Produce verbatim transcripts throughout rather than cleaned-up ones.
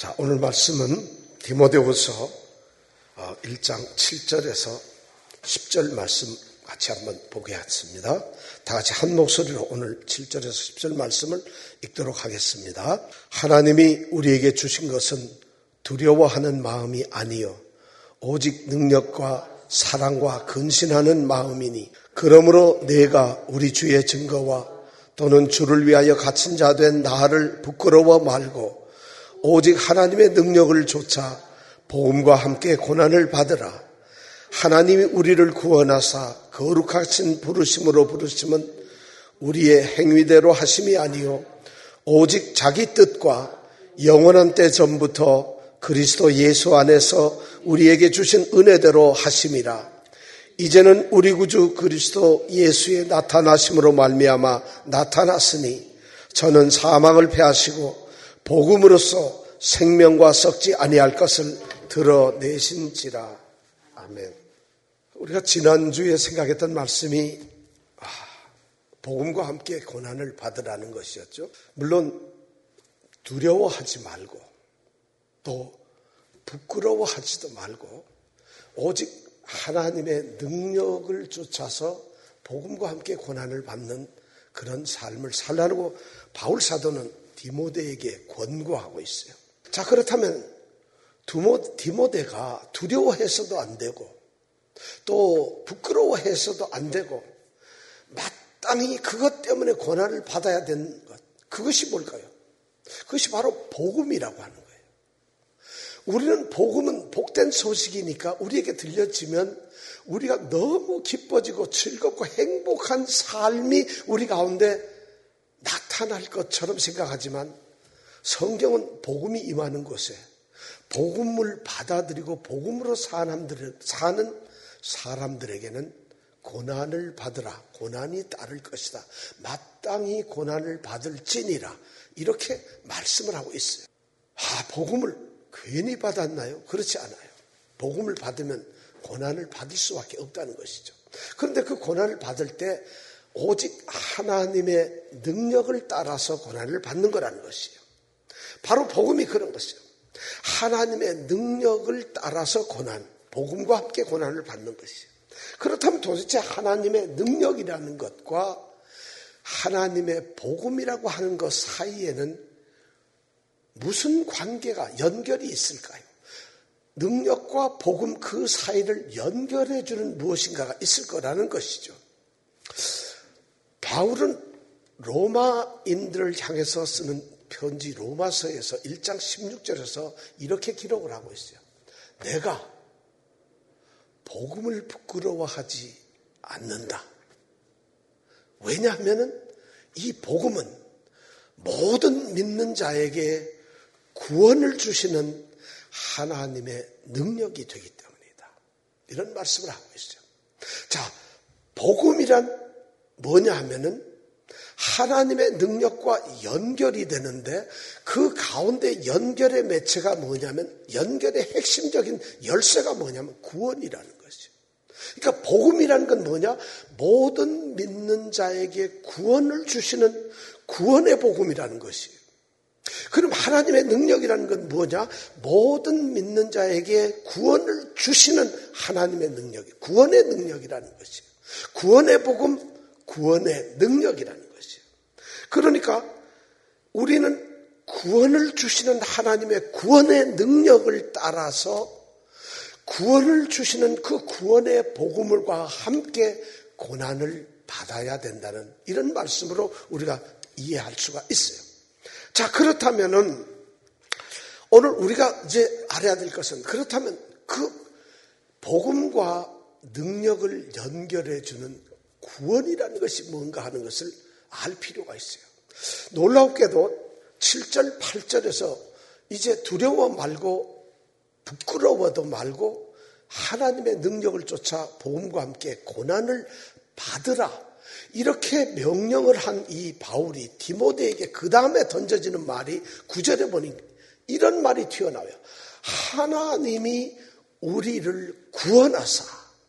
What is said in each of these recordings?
자, 오늘 말씀은 디모데후서 일 장 칠 절에서 십 절 말씀 같이 한번 보겠습니다. 다 같이 한 목소리로 오늘 칠 절에서 십 절 말씀을 읽도록 하겠습니다. 하나님이 우리에게 주신 것은 두려워하는 마음이 아니요 오직 능력과 사랑과 근신하는 마음이니, 그러므로 내가 우리 주의 증거와 또는 주를 위하여 갇힌 자 된 나를 부끄러워 말고 오직 하나님의 능력을 좇아 복음과 함께 고난을 받으라. 하나님이 우리를 구원하사 거룩하신 부르심으로 부르심은 우리의 행위대로 하심이 아니요 오직 자기 뜻과 영원한 때 전부터 그리스도 예수 안에서 우리에게 주신 은혜대로 하심이라. 이제는 우리 구주 그리스도 예수의 나타나심으로 말미암아 나타났으니 저는 사망을 패하시고 복음으로써 생명과 썩지 아니할 것을 드러내신지라. 아멘. 우리가 지난주에 생각했던 말씀이 아, 복음과 함께 고난을 받으라는 것이었죠. 물론 두려워하지 말고 또 부끄러워하지도 말고 오직 하나님의 능력을 쫓아서 복음과 함께 고난을 받는 그런 삶을 살라고 바울 사도는 디모데에게 권고하고 있어요. 자, 그렇다면 두모, 디모데가 두려워해서도 안 되고 또 부끄러워해서도 안 되고 마땅히 그것 때문에 고난을 받아야 되는 것, 그것이 뭘까요? 그것이 바로 복음이라고 하는 거예요. 우리는 복음은 복된 소식이니까 우리에게 들려지면 우리가 너무 기뻐지고 즐겁고 행복한 삶이 우리 가운데 나타날 것처럼 생각하지만 성경은 복음이 임하는 곳에 복음을 받아들이고 복음으로 사람들, 사는 사람들에게는 고난을 받으라. 고난이 따를 것이다. 마땅히 고난을 받을지니라. 이렇게 말씀을 하고 있어요. 아, 복음을 괜히 받았나요? 그렇지 않아요. 복음을 받으면 고난을 받을 수밖에 없다는 것이죠. 그런데 그 고난을 받을 때 오직 하나님의 능력을 따라서 고난을 받는 거라는 것이에요. 바로 복음이 그런 것이에요. 하나님의 능력을 따라서 고난, 복음과 함께 고난을 받는 것이에요. 그렇다면 도대체 하나님의 능력이라는 것과 하나님의 복음이라고 하는 것 사이에는 무슨 관계가, 연결이 있을까요? 능력과 복음 그 사이를 연결해 주는 무엇인가가 있을 거라는 것이죠. 바울은 로마인들을 향해서 쓰는 편지 로마서에서 일 장 십육 절에서 이렇게 기록을 하고 있어요. 내가 복음을 부끄러워하지 않는다. 왜냐하면 이 복음은 모든 믿는 자에게 구원을 주시는 하나님의 능력이 되기 때문이다. 이런 말씀을 하고 있어요. 자, 복음이란 뭐냐 하면은 하나님의 능력과 연결이 되는데 그 가운데 연결의 매체가 뭐냐면, 연결의 핵심적인 열쇠가 뭐냐면 구원이라는 것이죠. 그러니까 복음이라는 건 뭐냐? 모든 믿는 자에게 구원을 주시는 구원의 복음이라는 것이에요. 그럼 하나님의 능력이라는 건 뭐냐? 모든 믿는 자에게 구원을 주시는 하나님의 능력, 구원의 능력이라는 것이에요. 구원의 복음, 구원의 능력이라는 것이에요. 그러니까 우리는 구원을 주시는 하나님의 구원의 능력을 따라서 구원을 주시는 그 구원의 복음과 함께 고난을 받아야 된다는 이런 말씀으로 우리가 이해할 수가 있어요. 자, 그렇다면은 오늘 우리가 이제 알아야 될 것은, 그렇다면 그 복음과 능력을 연결해 주는 구원이라는 것이 뭔가 하는 것을 알 필요가 있어요. 놀랍게도 칠 절, 팔 절에서 이제 두려워 말고 부끄러워도 말고 하나님의 능력을 쫓아 복음과 함께 고난을 받으라. 이렇게 명령을 한 이 바울이 디모데에게 그 다음에 던져지는 말이 구 절에 보니 이런 말이 튀어나와요. 하나님이 우리를 구원하사.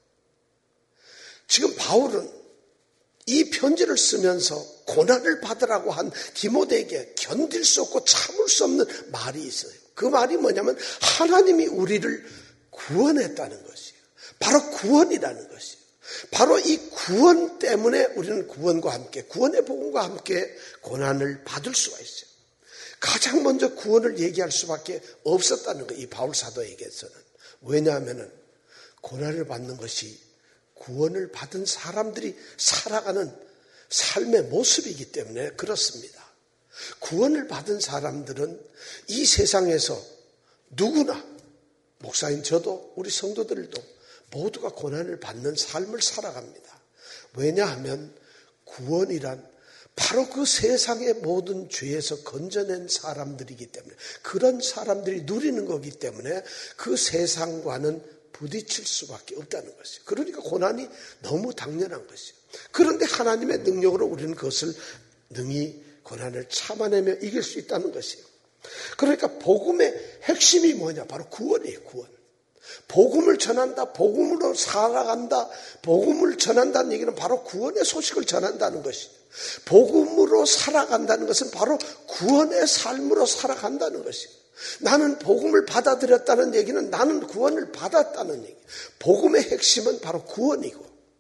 지금 바울은 이 편지를 쓰면서 고난을 받으라고 한 디모데에게 견딜 수 없고 참을 수 없는 말이 있어요. 그 말이 뭐냐면 하나님이 우리를 구원했다는 것이에요. 바로 구원이라는 것이에요. 바로 이 구원 때문에 우리는 구원과 함께, 구원의 복음과 함께 고난을 받을 수가 있어요. 가장 먼저 구원을 얘기할 수밖에 없었다는 거예요. 이 바울 사도에게서는. 왜냐하면 고난을 받는 것이 구원을 받은 사람들이 살아가는 삶의 모습이기 때문에 그렇습니다. 구원을 받은 사람들은 이 세상에서 누구나, 목사인 저도 우리 성도들도 모두가 고난을 받는 삶을 살아갑니다. 왜냐하면 구원이란 바로 그 세상의 모든 죄에서 건져낸 사람들이기 때문에, 그런 사람들이 누리는 거기 때문에 그 세상과는 부딪힐 수밖에 없다는 것이에요. 그러니까 고난이 너무 당연한 것이에요. 그런데 하나님의 능력으로 우리는 그것을 능히 고난을 참아내며 이길 수 있다는 것이에요. 그러니까 복음의 핵심이 뭐냐? 바로 구원이에요. 구원. 복음을 전한다, 복음으로 살아간다, 복음을 전한다는 얘기는 바로 구원의 소식을 전한다는 것이에요. 복음으로 살아간다는 것은 바로 구원의 삶으로 살아간다는 것이에요. 나는 복음을 받아들였다는 얘기는 나는 구원을 받았다는 얘기예요. 복음의 핵심은 바로 구원이고,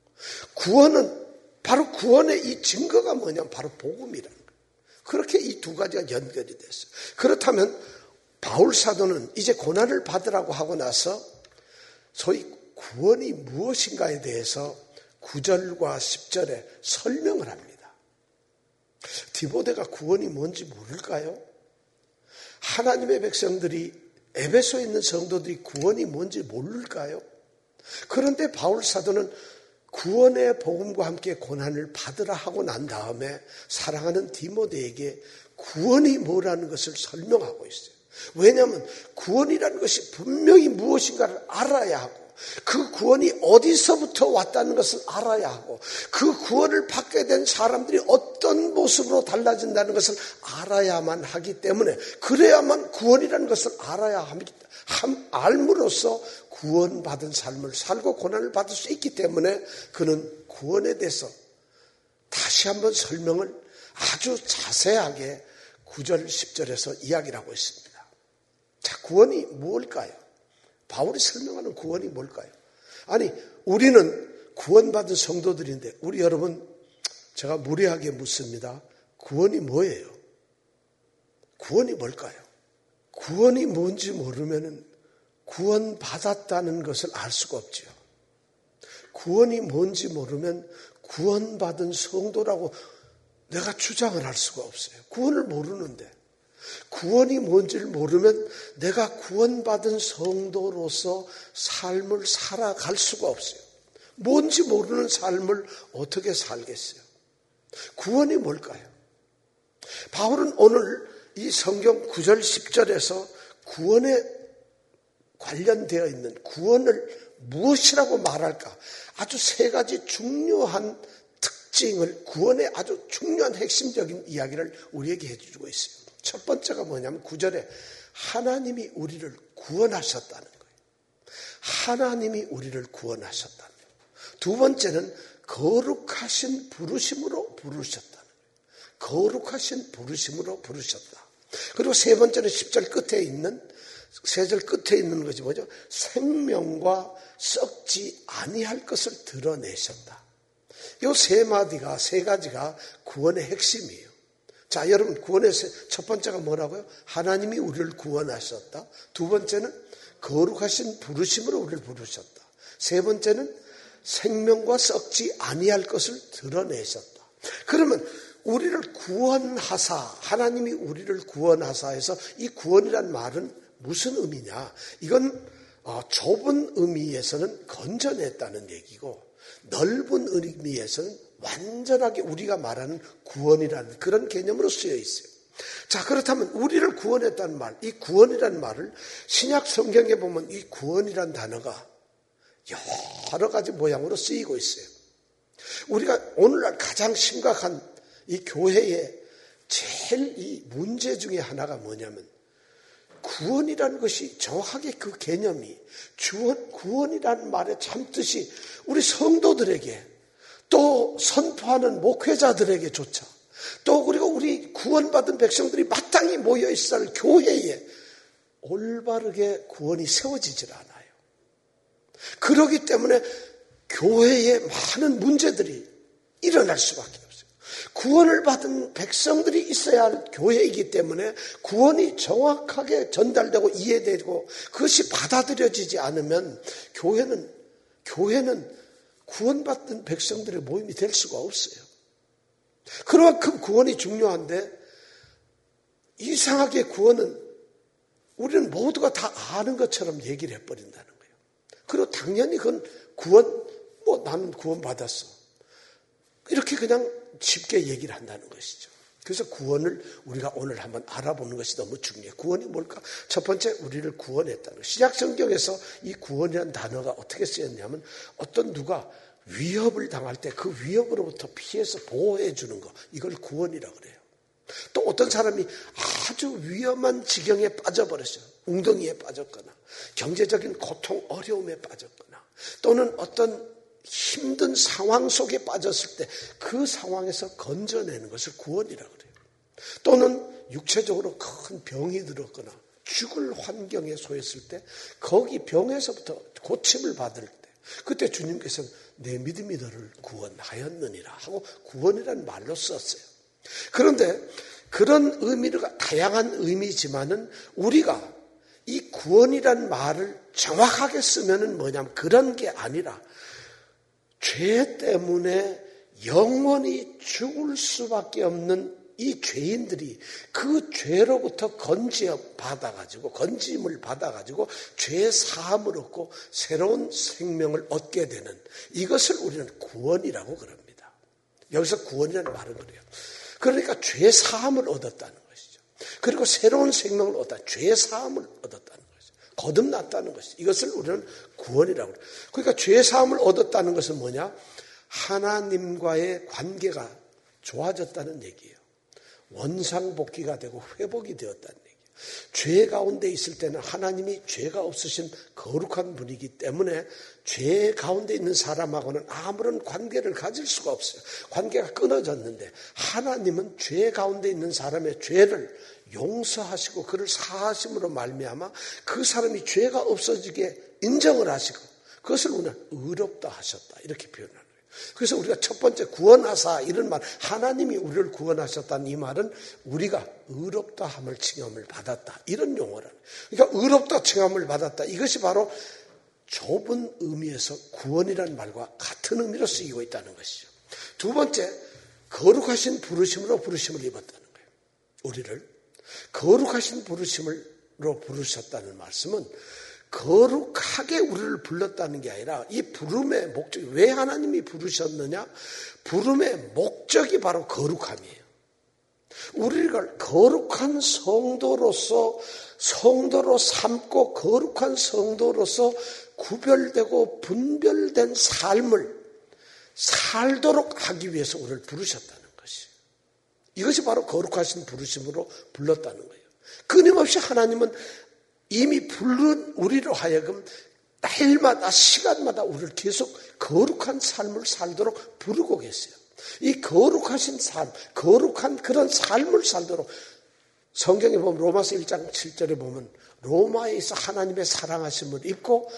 구원은 바로 구원의 이 증거가 뭐냐면 바로 복음이라는 거예요. 그렇게 이 두 가지가 연결이 됐어요. 그렇다면 바울 사도는 이제 고난을 받으라고 하고 나서 소위 구원이 무엇인가에 대해서 구 절과 십 절에 설명을 합니다. 디모데가 구원이 뭔지 모를까요? 하나님의 백성들이, 에베소에 있는 성도들이 구원이 뭔지 모를까요? 그런데 바울 사도는 구원의 복음과 함께 고난을 받으라 하고 난 다음에 사랑하는 디모데에게 구원이 뭐라는 것을 설명하고 있어요. 왜냐하면 구원이라는 것이 분명히 무엇인가를 알아야 하고, 그 구원이 어디서부터 왔다는 것을 알아야 하고, 그 구원을 받게 된 사람들이 어떤 모습으로 달라진다는 것을 알아야만 하기 때문에, 그래야만 구원이라는 것을 알아야 합니다. 알므로써 구원받은 삶을 살고 고난을 받을 수 있기 때문에 그는 구원에 대해서 다시 한번 설명을 아주 자세하게 구 절, 십 절에서 이야기를 하고 있습니다. 자, 구원이 무엇일까요? 바울이 설명하는 구원이 뭘까요? 아니, 우리는 구원받은 성도들인데, 우리 여러분, 제가 무례하게 묻습니다. 구원이 뭐예요? 구원이 뭘까요? 구원이 뭔지 모르면 구원받았다는 것을 알 수가 없지요. 구원이 뭔지 모르면 구원받은 성도라고 내가 주장을 할 수가 없어요. 구원을 모르는데. 구원이 뭔지를 모르면 내가 구원받은 성도로서 삶을 살아갈 수가 없어요. 뭔지 모르는 삶을 어떻게 살겠어요? 구원이 뭘까요? 바울은 오늘 이 성경 구 절 십 절에서 구원에 관련되어 있는 구원을 무엇이라고 말할까? 아주 세 가지 중요한 특징을, 구원의 아주 중요한 핵심적인 이야기를 우리에게 해주고 있어요. 첫 번째가 뭐냐면 구 절에 하나님이 우리를 구원하셨다는 거예요. 하나님이 우리를 구원하셨다는 거예요. 두 번째는 거룩하신 부르심으로 부르셨다는 거예요. 거룩하신 부르심으로 부르셨다. 그리고 세 번째는 십 절 끝에 있는, 세 절 끝에 있는 것이 뭐죠? 생명과 썩지 아니할 것을 드러내셨다. 이 세 마디가, 세 가지가 구원의 핵심이에요. 자, 여러분, 구원의 첫 번째가 뭐라고요? 하나님이 우리를 구원하셨다. 두 번째는 거룩하신 부르심으로 우리를 부르셨다. 세 번째는 생명과 썩지 아니할 것을 드러내셨다. 그러면 우리를 구원하사, 하나님이 우리를 구원하사 해서 이 구원이란 말은 무슨 의미냐? 이건 좁은 의미에서는 건져냈다는 얘기고, 넓은 의미에서는 완전하게 우리가 말하는 구원이라는 그런 개념으로 쓰여 있어요. 자, 그렇다면 우리를 구원했다는 말, 이 구원이라는 말을 신약 성경에 보면 이 구원이라는 단어가 여러 가지 모양으로 쓰이고 있어요. 우리가 오늘날 가장 심각한 이 교회의 제일 이 문제 중에 하나가 뭐냐면, 구원이라는 것이 정확하게 그 개념이, 구원이라는 말의 참뜻이 우리 성도들에게, 또 선포하는 목회자들에게조차, 또 그리고 우리 구원받은 백성들이 마땅히 모여있을 교회에 올바르게 구원이 세워지질 않아요. 그렇기 때문에 교회에 많은 문제들이 일어날 수밖에 없어요. 구원을 받은 백성들이 있어야 할 교회이기 때문에 구원이 정확하게 전달되고 이해되고 그것이 받아들여지지 않으면 교회는 교회는 구원받은 백성들의 모임이 될 수가 없어요. 그만큼 구원이 중요한데 이상하게 구원은 우리는 모두가 다 아는 것처럼 얘기를 해버린다는 거예요. 그리고 당연히 그건 구원, 뭐 나는 구원받았어. 이렇게 그냥 쉽게 얘기를 한다는 것이죠. 그래서 구원을 우리가 오늘 한번 알아보는 것이 너무 중요해요. 구원이 뭘까? 첫 번째, 우리를 구원했다는 거예요. 시약 성경에서 이 구원이라는 단어가 어떻게 쓰였냐면 어떤 누가 위협을 당할 때 그 위협으로부터 피해서 보호해 주는 거, 이걸 구원이라고 그래요. 또 어떤 사람이 아주 위험한 지경에 빠져버렸어요. 웅덩이에 빠졌거나 경제적인 고통, 어려움에 빠졌거나 또는 어떤 힘든 상황 속에 빠졌을 때 그 상황에서 건져내는 것을 구원이라고 그래요. 또는 육체적으로 큰 병이 들었거나 죽을 환경에 처했을 때 거기 병에서부터 고침을 받을 때 그때 주님께서는 내 믿음이 너를 구원하였느니라 하고 구원이라는 말로 썼어요. 그런데 그런 의미가 다양한 의미지만은 우리가 이 구원이라는 말을 정확하게 쓰면은 뭐냐면 그런 게 아니라 죄 때문에 영원히 죽을 수밖에 없는 이 죄인들이 그 죄로부터 건지어 받아가지고 건짐을 받아가지고 죄 사함을 얻고 새로운 생명을 얻게 되는 이것을 우리는 구원이라고 그럽니다. 여기서 구원이라는 말은 그래요. 그러니까 죄 사함을 얻었다는 것이죠. 그리고 새로운 생명을 얻었다. 죄 사함을 얻었다는 것이죠. 거듭났다는 것이죠. 이것을 우리는 구원이라고 그래요. 그러니까 죄 사함을 얻었다는 것은 뭐냐? 하나님과의 관계가 좋아졌다는 얘기예요. 원상복귀가 되고 회복이 되었다는 얘기예요. 죄 가운데 있을 때는 하나님이 죄가 없으신 거룩한 분이기 때문에 죄 가운데 있는 사람하고는 아무런 관계를 가질 수가 없어요. 관계가 끊어졌는데 하나님은 죄 가운데 있는 사람의 죄를 용서하시고 그를 사하심으로 말미암아 그 사람이 죄가 없어지게 인정을 하시고 그것을 우리는 의롭다 하셨다 이렇게 표현합니다. 그래서 우리가 첫 번째 구원하사 이런 말 하나님이 우리를 구원하셨다는 이 말은 우리가 의롭다 함을 칭함을 받았다 이런 용어라는 그러니까 의롭다 칭함을 받았다 이것이 바로 좁은 의미에서 구원이라는 말과 같은 의미로 쓰이고 있다는 것이죠. 두 번째 거룩하신 부르심으로 부르심을 입었다는 거예요. 우리를 거룩하신 부르심으로 부르셨다는 말씀은 거룩하게 우리를 불렀다는 게 아니라 이 부름의 목적이 왜 하나님이 부르셨느냐? 부름의 목적이 바로 거룩함이에요. 우리를 거룩한 성도로서 성도로 삼고 거룩한 성도로서 구별되고 분별된 삶을 살도록 하기 위해서 우리를 부르셨다는 것이에요. 이것이 바로 거룩하신 부르심으로 불렀다는 거예요. 끊임없이 하나님은 이미 부른 우리로 하여금 날마다 시간마다 우리를 계속 거룩한 삶을 살도록 부르고 계세요. 이 거룩하신 삶, 거룩한 그런 삶을 살도록 성경에 보면 로마서 일 장 칠 절에 보면 로마에 있어 하나님의 사랑하심을 입고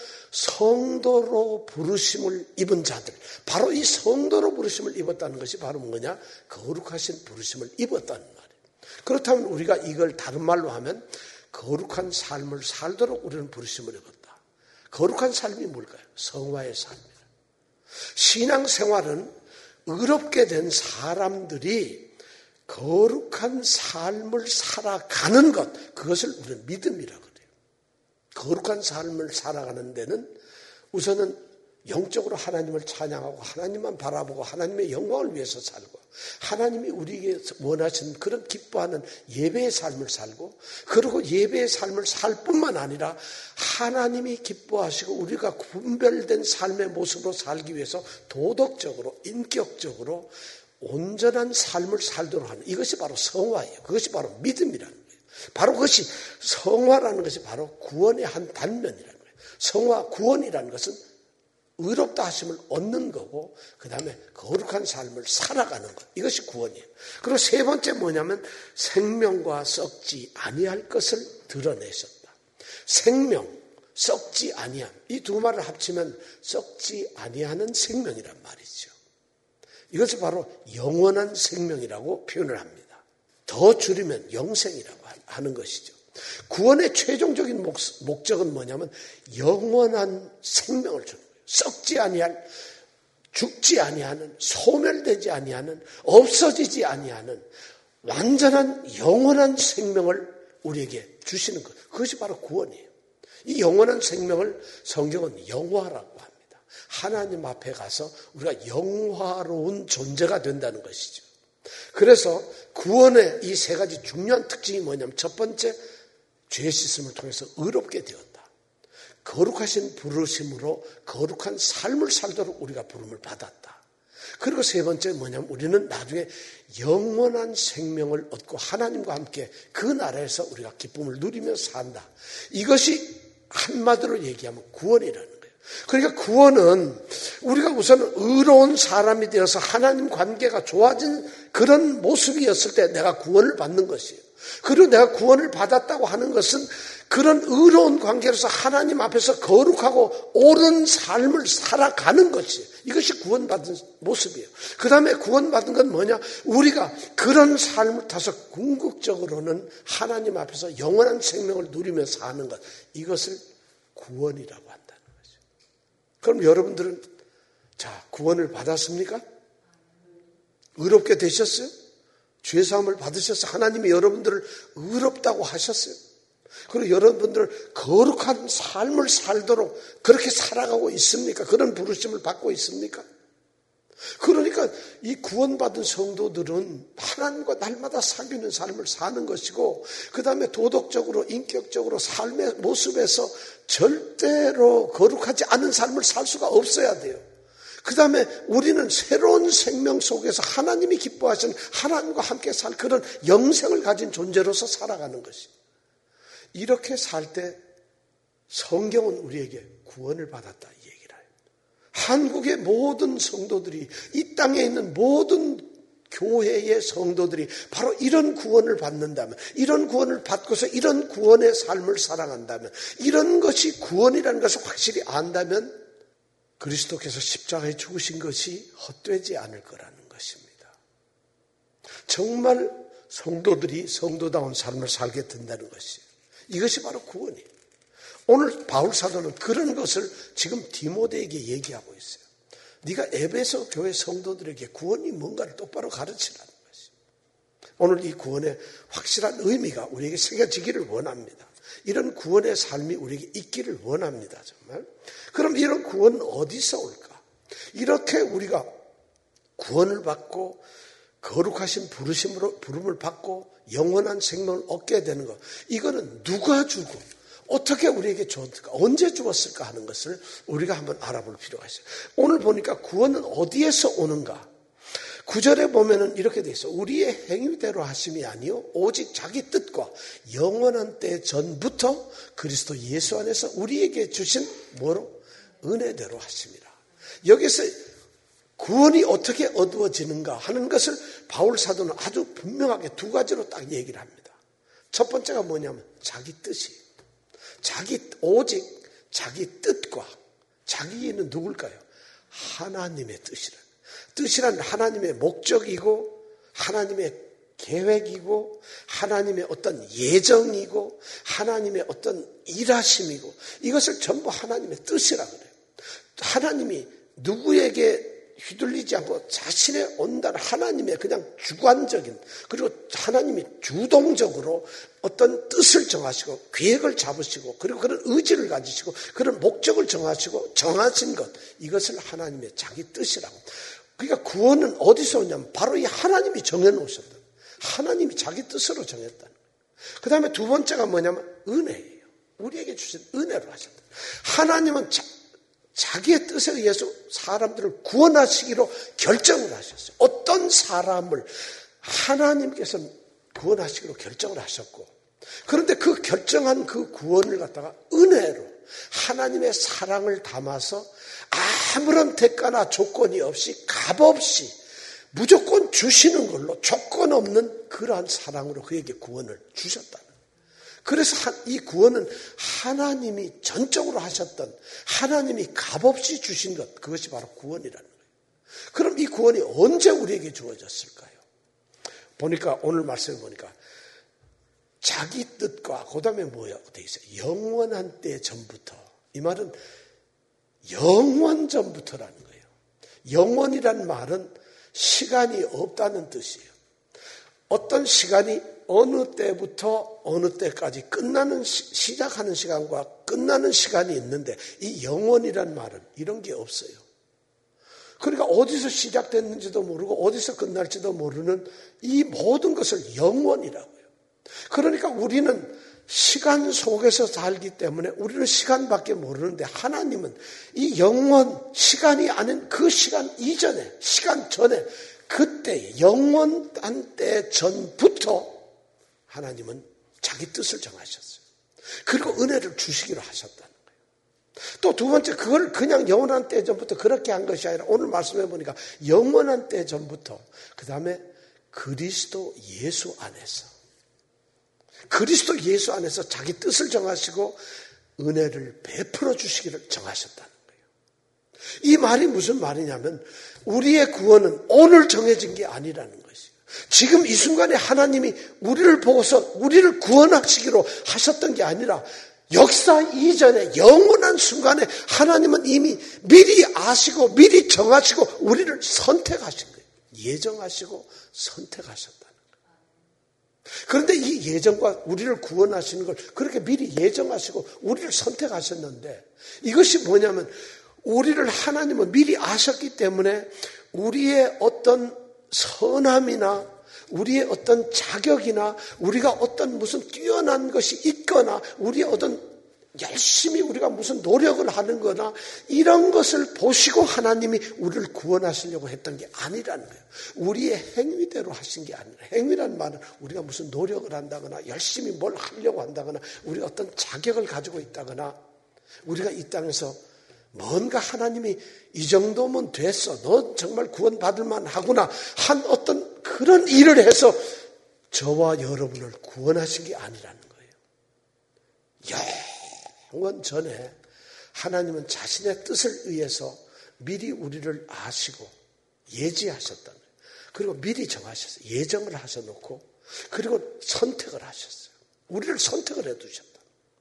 성도로 부르심을 입은 자들 바로 이 성도로 부르심을 입었다는 것이 바로 뭐냐? 거룩하신 부르심을 입었다는 말이에요. 그렇다면 우리가 이걸 다른 말로 하면 거룩한 삶을 살도록 우리는 부르심을 입었다. 거룩한 삶이 뭘까요? 성화의 삶이에요. 신앙생활은 의롭게 된 사람들이 거룩한 삶을 살아가는 것, 그것을 우리는 믿음이라고 그래요. 거룩한 삶을 살아가는 데는 우선은 영적으로 하나님을 찬양하고 하나님만 바라보고 하나님의 영광을 위해서 살고 하나님이 우리에게 원하시는 그런 기뻐하는 예배의 삶을 살고 그리고 예배의 삶을 살 뿐만 아니라 하나님이 기뻐하시고 우리가 분별된 삶의 모습으로 살기 위해서 도덕적으로 인격적으로 온전한 삶을 살도록 하는 이것이 바로 성화예요. 그것이 바로 믿음이라는 거예요. 바로 그것이 성화라는 것이 바로 구원의 한 단면이라는 거예요. 성화, 구원이라는 것은 의롭다 하심을 얻는 거고 그 다음에 거룩한 삶을 살아가는 것. 이것이 구원이에요. 그리고 세 번째 뭐냐면 생명과 썩지 아니할 것을 드러내셨다. 생명, 썩지 아니함. 이 두 말을 합치면 썩지 아니하는 생명이란 말이죠. 이것을 바로 영원한 생명이라고 표현을 합니다. 더 줄이면 영생이라고 하는 것이죠. 구원의 최종적인 목적은 뭐냐면 영원한 생명을 주는 거예요. 썩지 아니할, 죽지 아니하는, 소멸되지 아니하는, 없어지지 아니하는 완전한 영원한 생명을 우리에게 주시는 것. 그것이 바로 구원이에요. 이 영원한 생명을 성경은 영화라고 합니다. 하나님 앞에 가서 우리가 영화로운 존재가 된다는 것이죠. 그래서 구원의 이 세 가지 중요한 특징이 뭐냐면 첫 번째, 죄 씻음을 통해서 의롭게 되었다. 거룩하신 부르심으로 거룩한 삶을 살도록 우리가 부름을 받았다. 그리고 세 번째 뭐냐면 우리는 나중에 영원한 생명을 얻고 하나님과 함께 그 나라에서 우리가 기쁨을 누리며 산다. 이것이 한마디로 얘기하면 구원이라는 거예요. 그러니까 구원은 우리가 우선 의로운 사람이 되어서 하나님 관계가 좋아진 그런 모습이었을 때 내가 구원을 받는 것이에요. 그리고 내가 구원을 받았다고 하는 것은 그런 의로운 관계로서 하나님 앞에서 거룩하고 옳은 삶을 살아가는 것이에요. 이것이 구원받은 모습이에요. 그 다음에 구원받은 건 뭐냐? 우리가 그런 삶을 타서 궁극적으로는 하나님 앞에서 영원한 생명을 누리며 사는 것. 이것을 구원이라고 한다는 거죠. 그럼 여러분들은 자, 구원을 받았습니까? 의롭게 되셨어요? 죄사함을 받으셔서 하나님이 여러분들을 의롭다고 하셨어요. 그리고 여러분들 거룩한 삶을 살도록 그렇게 살아가고 있습니까? 그런 부르심을 받고 있습니까? 그러니까 이 구원받은 성도들은 하나님과 날마다 사귀는 삶을 사는 것이고 그 다음에 도덕적으로 인격적으로 삶의 모습에서 절대로 거룩하지 않은 삶을 살 수가 없어야 돼요. 그 다음에 우리는 새로운 생명 속에서 하나님이 기뻐하시는 하나님과 함께 살 그런 영생을 가진 존재로서 살아가는 것이에요. 이렇게 살 때 성경은 우리에게 구원을 받았다 이 얘기를 해요. 한국의 모든 성도들이 이 땅에 있는 모든 교회의 성도들이 바로 이런 구원을 받는다면 이런 구원을 받고서 이런 구원의 삶을 살아간다면 이런 것이 구원이라는 것을 확실히 안다면 그리스도께서 십자가에 죽으신 것이 헛되지 않을 거라는 것입니다. 정말 성도들이 성도다운 삶을 살게 된다는 것이에요. 이것이 바로 구원이에요. 오늘 바울 사도는 그런 것을 지금 디모데에게 얘기하고 있어요. 네가 에베소 교회 성도들에게 구원이 뭔가를 똑바로 가르치라는 것이에요. 오늘 이 구원의 확실한 의미가 우리에게 새겨지기를 원합니다. 이런 구원의 삶이 우리에게 있기를 원합니다. 정말. 그럼 이런 구원은 어디서 올까? 이렇게 우리가 구원을 받고 거룩하신 부르심으로 부름을 받고 영원한 생명을 얻게 되는 것. 이거는 누가 주고 어떻게 우리에게 줬을까? 언제 주었을까 하는 것을 우리가 한번 알아볼 필요가 있어요. 오늘 보니까 구원은 어디에서 오는가? 구절에 보면은 이렇게 돼 있어요. 우리의 행위대로 하심이 아니요 오직 자기 뜻과 영원한 때 전부터 그리스도 예수 안에서 우리에게 주신 뭐로? 은혜대로 하심이라. 여기서 구원이 어떻게 어두워지는가 하는 것을 바울 사도는 아주 분명하게 두 가지로 딱 얘기를 합니다. 첫 번째가 뭐냐면 자기 뜻이에요. 자기 오직 자기 뜻과 자기는 누굴까요? 하나님의 뜻이라. 뜻이란 하나님의 목적이고 하나님의 계획이고 하나님의 어떤 예정이고 하나님의 어떤 일하심이고 이것을 전부 하나님의 뜻이라 그래요. 하나님이 누구에게 휘둘리지 않고 자신의 온전한 하나님의 그냥 주관적인 그리고 하나님이 주동적으로 어떤 뜻을 정하시고 계획을 잡으시고 그리고 그런 의지를 가지시고 그런 목적을 정하시고 정하신 것 이것을 하나님의 자기 뜻이라고. 그러니까 구원은 어디서 오냐면 바로 이 하나님이 정해놓으셨다. 하나님이 자기 뜻으로 정했다는 거예요. 그 다음에 두 번째가 뭐냐면 은혜예요. 우리에게 주신 은혜로 하셨다. 하나님은 자, 자기의 뜻에 의해서 사람들을 구원하시기로 결정을 하셨어요. 어떤 사람을 하나님께서 구원하시기로 결정을 하셨고 그런데 그 결정한 그 구원을 갖다가 은혜로 하나님의 사랑을 담아서 아무런 대가나 조건이 없이 값없이 무조건 주시는 걸로 조건 없는 그러한 사랑으로 그에게 구원을 주셨다는 거예요. 그래서 이 구원은 하나님이 전적으로 하셨던, 하나님이 값없이 주신 것, 그것이 바로 구원이라는 거예요. 그럼 이 구원이 언제 우리에게 주어졌을까요? 보니까 오늘 말씀을 보니까 자기 뜻과 그 다음에 뭐야? 어떻게 있어요? 영원한 때 전부터. 이 말은 영원 전부터라는 거예요. 영원이란 말은 시간이 없다는 뜻이에요. 어떤 시간이 어느 때부터 어느 때까지 끝나는, 시작하는 시간과 끝나는 시간이 있는데 이 영원이란 말은 이런 게 없어요. 그러니까 어디서 시작됐는지도 모르고 어디서 끝날지도 모르는 이 모든 것을 영원이라고요. 그러니까 우리는 시간 속에서 살기 때문에 우리는 시간밖에 모르는데 하나님은 이 영원, 시간이 아닌 그 시간 이전에, 시간 전에, 그때 영원한 때 전부터 하나님은 자기 뜻을 정하셨어요. 그리고 은혜를 주시기로 하셨다는 거예요. 또 두 번째, 그걸 그냥 영원한 때 전부터 그렇게 한 것이 아니라 오늘 말씀해 보니까 영원한 때 전부터, 그 다음에 그리스도 예수 안에서, 그리스도 예수 안에서 자기 뜻을 정하시고 은혜를 베풀어 주시기를 정하셨다는 거예요. 이 말이 무슨 말이냐면 우리의 구원은 오늘 정해진 게 아니라는 것이에요. 지금 이 순간에 하나님이 우리를 보고서 우리를 구원하시기로 하셨던 게 아니라 역사 이전에 영원한 순간에 하나님은 이미 미리 아시고 미리 정하시고 우리를 선택하신 거예요. 예정하시고 선택하셨다는 거예요. 그런데 이 예정과 우리를 구원하시는 걸 그렇게 미리 예정하시고 우리를 선택하셨는데 이것이 뭐냐면 우리를 하나님은 미리 아셨기 때문에 우리의 어떤 선함이나 우리의 어떤 자격이나 우리가 어떤 무슨 뛰어난 것이 있거나 우리의 어떤 열심히 우리가 무슨 노력을 하는 거나 이런 것을 보시고 하나님이 우리를 구원하시려고 했던 게 아니라는 거예요. 우리의 행위대로 하신 게 아니라, 행위란 말은 우리가 무슨 노력을 한다거나 열심히 뭘 하려고 한다거나 우리가 어떤 자격을 가지고 있다거나 우리가 이 땅에서 뭔가 하나님이 이 정도면 됐어, 너 정말 구원받을 만하구나 한 어떤 그런 일을 해서 저와 여러분을 구원하신 게 아니라는 거예요. 영원 전에 하나님은 자신의 뜻을 의해서 미리 우리를 아시고 예지하셨다는 거예요. 그리고 미리 정하셨어요. 예정을 하셔놓고 그리고 선택을 하셨어요. 우리를 선택을 해두셨다.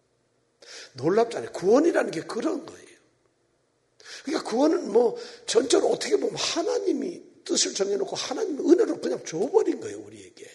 놀랍잖아요. 구원이라는 게 그런 거예요. 그러니까 구원은 뭐 전적으로 어떻게 보면 하나님이 뜻을 정해놓고 하나님의 은혜로 그냥 줘버린 거예요, 우리에게.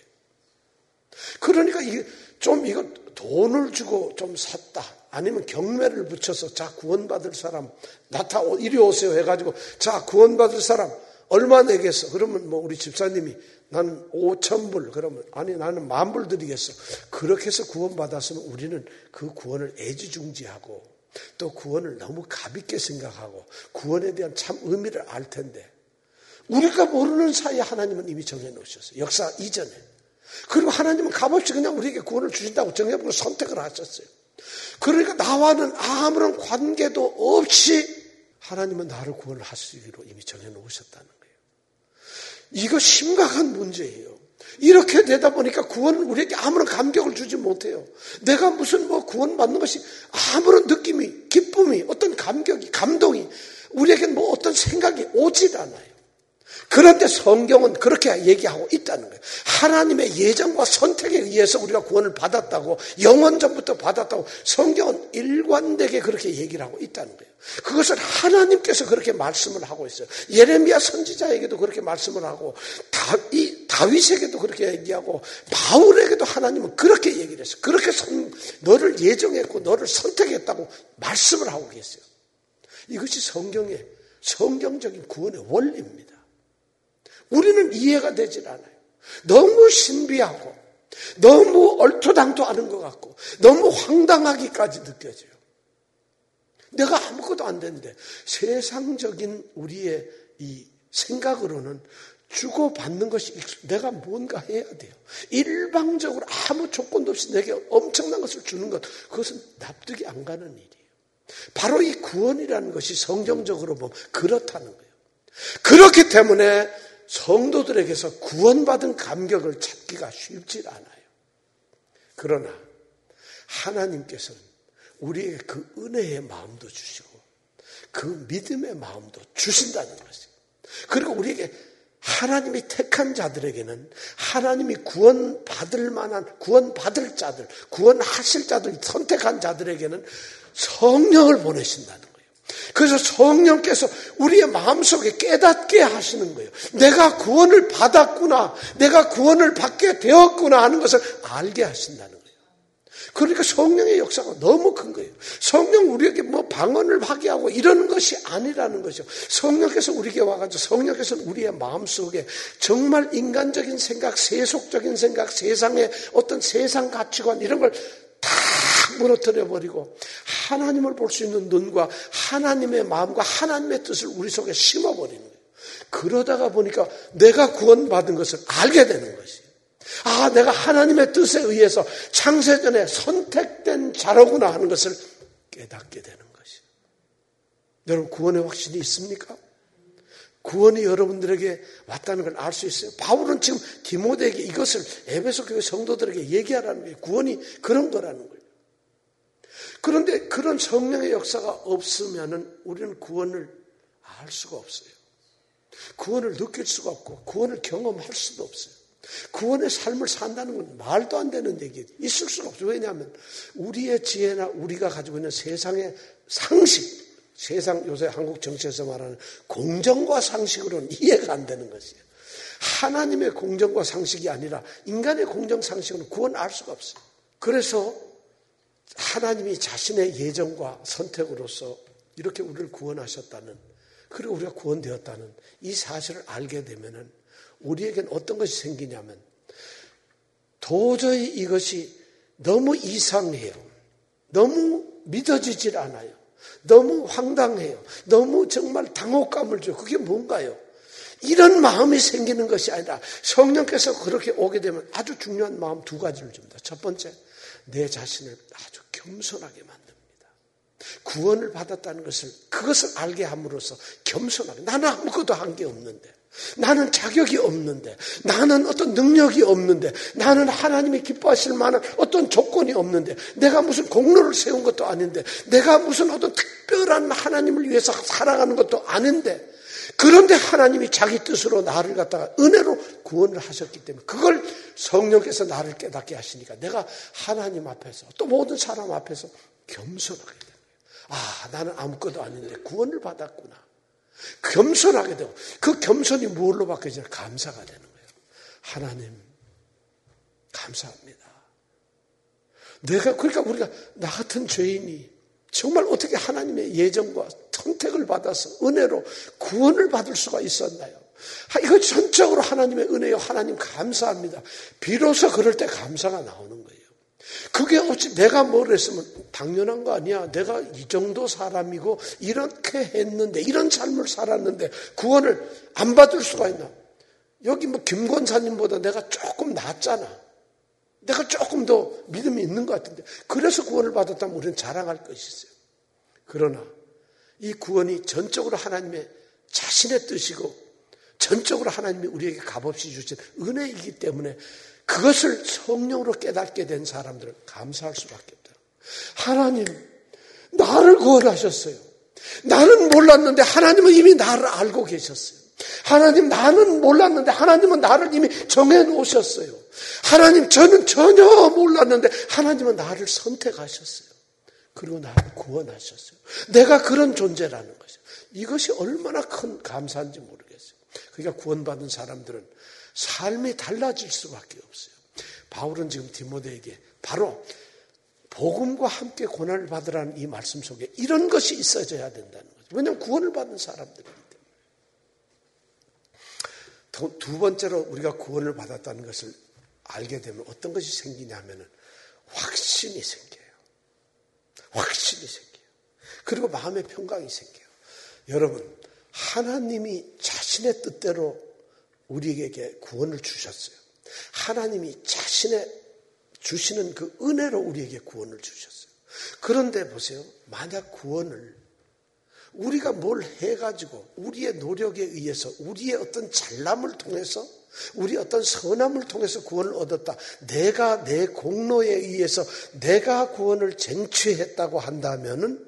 그러니까 이게 좀 이거 돈을 주고 좀 샀다. 아니면 경매를 붙여서 자 구원받을 사람 나타 이리 오세요 해가지고 자 구원받을 사람 얼마 내겠어? 그러면 뭐 우리 집사님이 나는 오천 불 그러면 아니 나는 만 불 드리겠어. 그렇게 해서 구원받았으면 우리는 그 구원을 애지중지하고 또 구원을 너무 가볍게 생각하고 구원에 대한 참 의미를 알 텐데 우리가 모르는 사이에 하나님은 이미 정해놓으셨어요. 역사 이전에. 그리고 하나님은 값없이 그냥 우리에게 구원을 주신다고 정해보고 선택을 하셨어요. 그러니까 나와는 아무런 관계도 없이 하나님은 나를 구원을 하시기로 이미 정해놓으셨다는 거예요. 이거 심각한 문제예요. 이렇게 되다 보니까 구원은 우리에게 아무런 감격을 주지 못해요. 내가 무슨 뭐 구원받는 것이 아무런 느낌이, 기쁨이, 어떤 감격이, 감동이 우리에게는 뭐 어떤 생각이 오질 않아요. 그런데 성경은 그렇게 얘기하고 있다는 거예요. 하나님의 예정과 선택에 의해서 우리가 구원을 받았다고, 영원 전부터 받았다고 성경은 일관되게 그렇게 얘기를 하고 있다는 거예요. 그것을 하나님께서 그렇게 말씀을 하고 있어요. 예레미야 선지자에게도 그렇게 말씀을 하고 다이 다윗에게도 그렇게 얘기하고 바울에게도 하나님은 그렇게 얘기를 했어요. 그렇게 선, 너를 예정했고 너를 선택했다고 말씀을 하고 계세요. 이것이 성경의 성경적인 구원의 원리입니다. 우리는 이해가 되질 않아요. 너무 신비하고 너무 얼토당토하는 것 같고 너무 황당하기까지 느껴져요. 내가 아무것도 안 되는데 세상적인 우리의 이 생각으로는 주고받는 것이 내가 뭔가 해야 돼요. 일방적으로 아무 조건도 없이 내게 엄청난 것을 주는 것, 그것은 납득이 안 가는 일이에요. 바로 이 구원이라는 것이 성경적으로 보면 그렇다는 거예요. 그렇기 때문에 성도들에게서 구원받은 감격을 찾기가 쉽지 않아요. 그러나 하나님께서는 우리에게 그 은혜의 마음도 주시고 그 믿음의 마음도 주신다는 것이에요. 그리고 우리에게 하나님이 택한 자들에게는 하나님이 구원받을 만한 구원받을 자들, 구원하실 자들, 선택한 자들에게는 성령을 보내신다는 거예요. 그래서 성령께서 우리의 마음속에 깨닫게 하시는 거예요. 내가 구원을 받았구나, 내가 구원을 받게 되었구나 하는 것을 알게 하신다는 거예요. 그러니까 성령의 역사가 너무 큰 거예요. 성령 우리에게 뭐 방언을 하게 하고 이러는 것이 아니라는 것이죠. 성령께서 우리에게 와가지고 성령께서는 우리의 마음속에 정말 인간적인 생각, 세속적인 생각, 세상의 어떤 세상 가치관 이런 걸 다 무너뜨려 버리고 하나님을 볼 수 있는 눈과 하나님의 마음과 하나님의 뜻을 우리 속에 심어버리는 거예요. 그러다가 보니까 내가 구원받은 것을 알게 되는 것이에요. 아, 내가 하나님의 뜻에 의해서 창세전에 선택된 자로구나 하는 것을 깨닫게 되는 것이에요. 여러분, 구원의 확신이 있습니까? 구원이 여러분들에게 왔다는 걸 알 수 있어요. 바울은 지금 디모데에게 이것을 에베소 교회 성도들에게 얘기하라는 거예요. 구원이 그런 거라는 거예요. 그런데 그런 성령의 역사가 없으면 우리는 구원을 알 수가 없어요. 구원을 느낄 수가 없고 구원을 경험할 수도 없어요. 구원의 삶을 산다는 건 말도 안 되는 얘기, 있을 수가 없어요. 왜냐하면 우리의 지혜나 우리가 가지고 있는 세상의 상식, 세상 요새 한국 정치에서 말하는 공정과 상식으로는 이해가 안 되는 것이에요. 하나님의 공정과 상식이 아니라 인간의 공정 상식으로는 구원을 알 수가 없어요. 그래서 하나님이 자신의 예정과 선택으로서 이렇게 우리를 구원하셨다는, 그리고 우리가 구원되었다는 이 사실을 알게 되면은 우리에겐 어떤 것이 생기냐면 도저히 이것이 너무 이상해요. 너무 믿어지질 않아요. 너무 황당해요. 너무 정말 당혹감을 줘요. 그게 뭔가요? 이런 마음이 생기는 것이 아니라 성령께서 그렇게 오게 되면 아주 중요한 마음 두 가지를 줍니다. 첫 번째, 내 자신을 아주 겸손하게 만듭니다. 구원을 받았다는 것을, 그것을 알게 함으로써 겸손하게, 나는 아무것도 한 게 없는데, 나는 자격이 없는데, 나는 어떤 능력이 없는데, 나는 하나님이 기뻐하실 만한 어떤 조건이 없는데, 내가 무슨 공로를 세운 것도 아닌데, 내가 무슨 어떤 특별한 하나님을 위해서 살아가는 것도 아닌데, 그런데 하나님이 자기 뜻으로 나를 갖다가 은혜로 구원을 하셨기 때문에 그걸 성령께서 나를 깨닫게 하시니까 내가 하나님 앞에서 또 모든 사람 앞에서 겸손하게 되는 거예요. 아, 나는 아무것도 아닌데 구원을 받았구나. 겸손하게 되고, 그 겸손이 뭘로 바뀌어지냐? 감사가 되는 거예요. 하나님 감사합니다. 내가, 그러니까 우리가 나 같은 죄인이 정말 어떻게 하나님의 예정과 선택을 받아서 은혜로 구원을 받을 수가 있었나요? 이거 전적으로 하나님의 은혜요. 하나님 감사합니다. 비로소 그럴 때 감사가 나오는 거예요. 그게 어찌 내가 뭘 했으면 당연한 거 아니야. 내가 이 정도 사람이고 이렇게 했는데, 이런 삶을 살았는데 구원을 안 받을 수가 있나? 여기 뭐 김권사님보다 내가 조금 낫잖아. 내가 조금 더 믿음이 있는 것 같은데, 그래서 구원을 받았다면 우리는 자랑할 것이 있어요. 그러나 이 구원이 전적으로 하나님의 자신의 뜻이고 전적으로 하나님이 우리에게 값없이 주신 은혜이기 때문에 그것을 성령으로 깨닫게 된 사람들은 감사할 수밖에 없다. 하나님, 나를 구원하셨어요. 나는 몰랐는데 하나님은 이미 나를 알고 계셨어요. 하나님, 나는 몰랐는데 하나님은 나를 이미 정해 놓으셨어요. 하나님, 저는 전혀 몰랐는데 하나님은 나를 선택하셨어요. 그리고 나를 구원하셨어요. 내가 그런 존재라는 것이죠. 이것이 얼마나 큰 감사인지 모르겠어요. 그러니까 구원받은 사람들은 삶이 달라질 수밖에 없어요. 바울은 지금 디모데에게 바로 복음과 함께 고난을 받으라는 이 말씀 속에 이런 것이 있어져야 된다는 거죠. 왜냐하면 구원을 받은 사람들이기 때문에. 두 번째로 우리가 구원을 받았다는 것을 알게 되면 어떤 것이 생기냐면은 확신이 생겨요. 확신이 생겨요. 그리고 마음의 평강이 생겨요. 여러분, 하나님이 자신의 뜻대로 우리에게 구원을 주셨어요. 하나님이 자신의 주시는 그 은혜로 우리에게 구원을 주셨어요. 그런데 보세요. 만약 구원을 우리가 뭘 해가지고 우리의 노력에 의해서 우리의 어떤 잘남을 통해서 우리 어떤 선함을 통해서 구원을 얻었다. 내가 내 공로에 의해서 내가 구원을 쟁취했다고 한다면은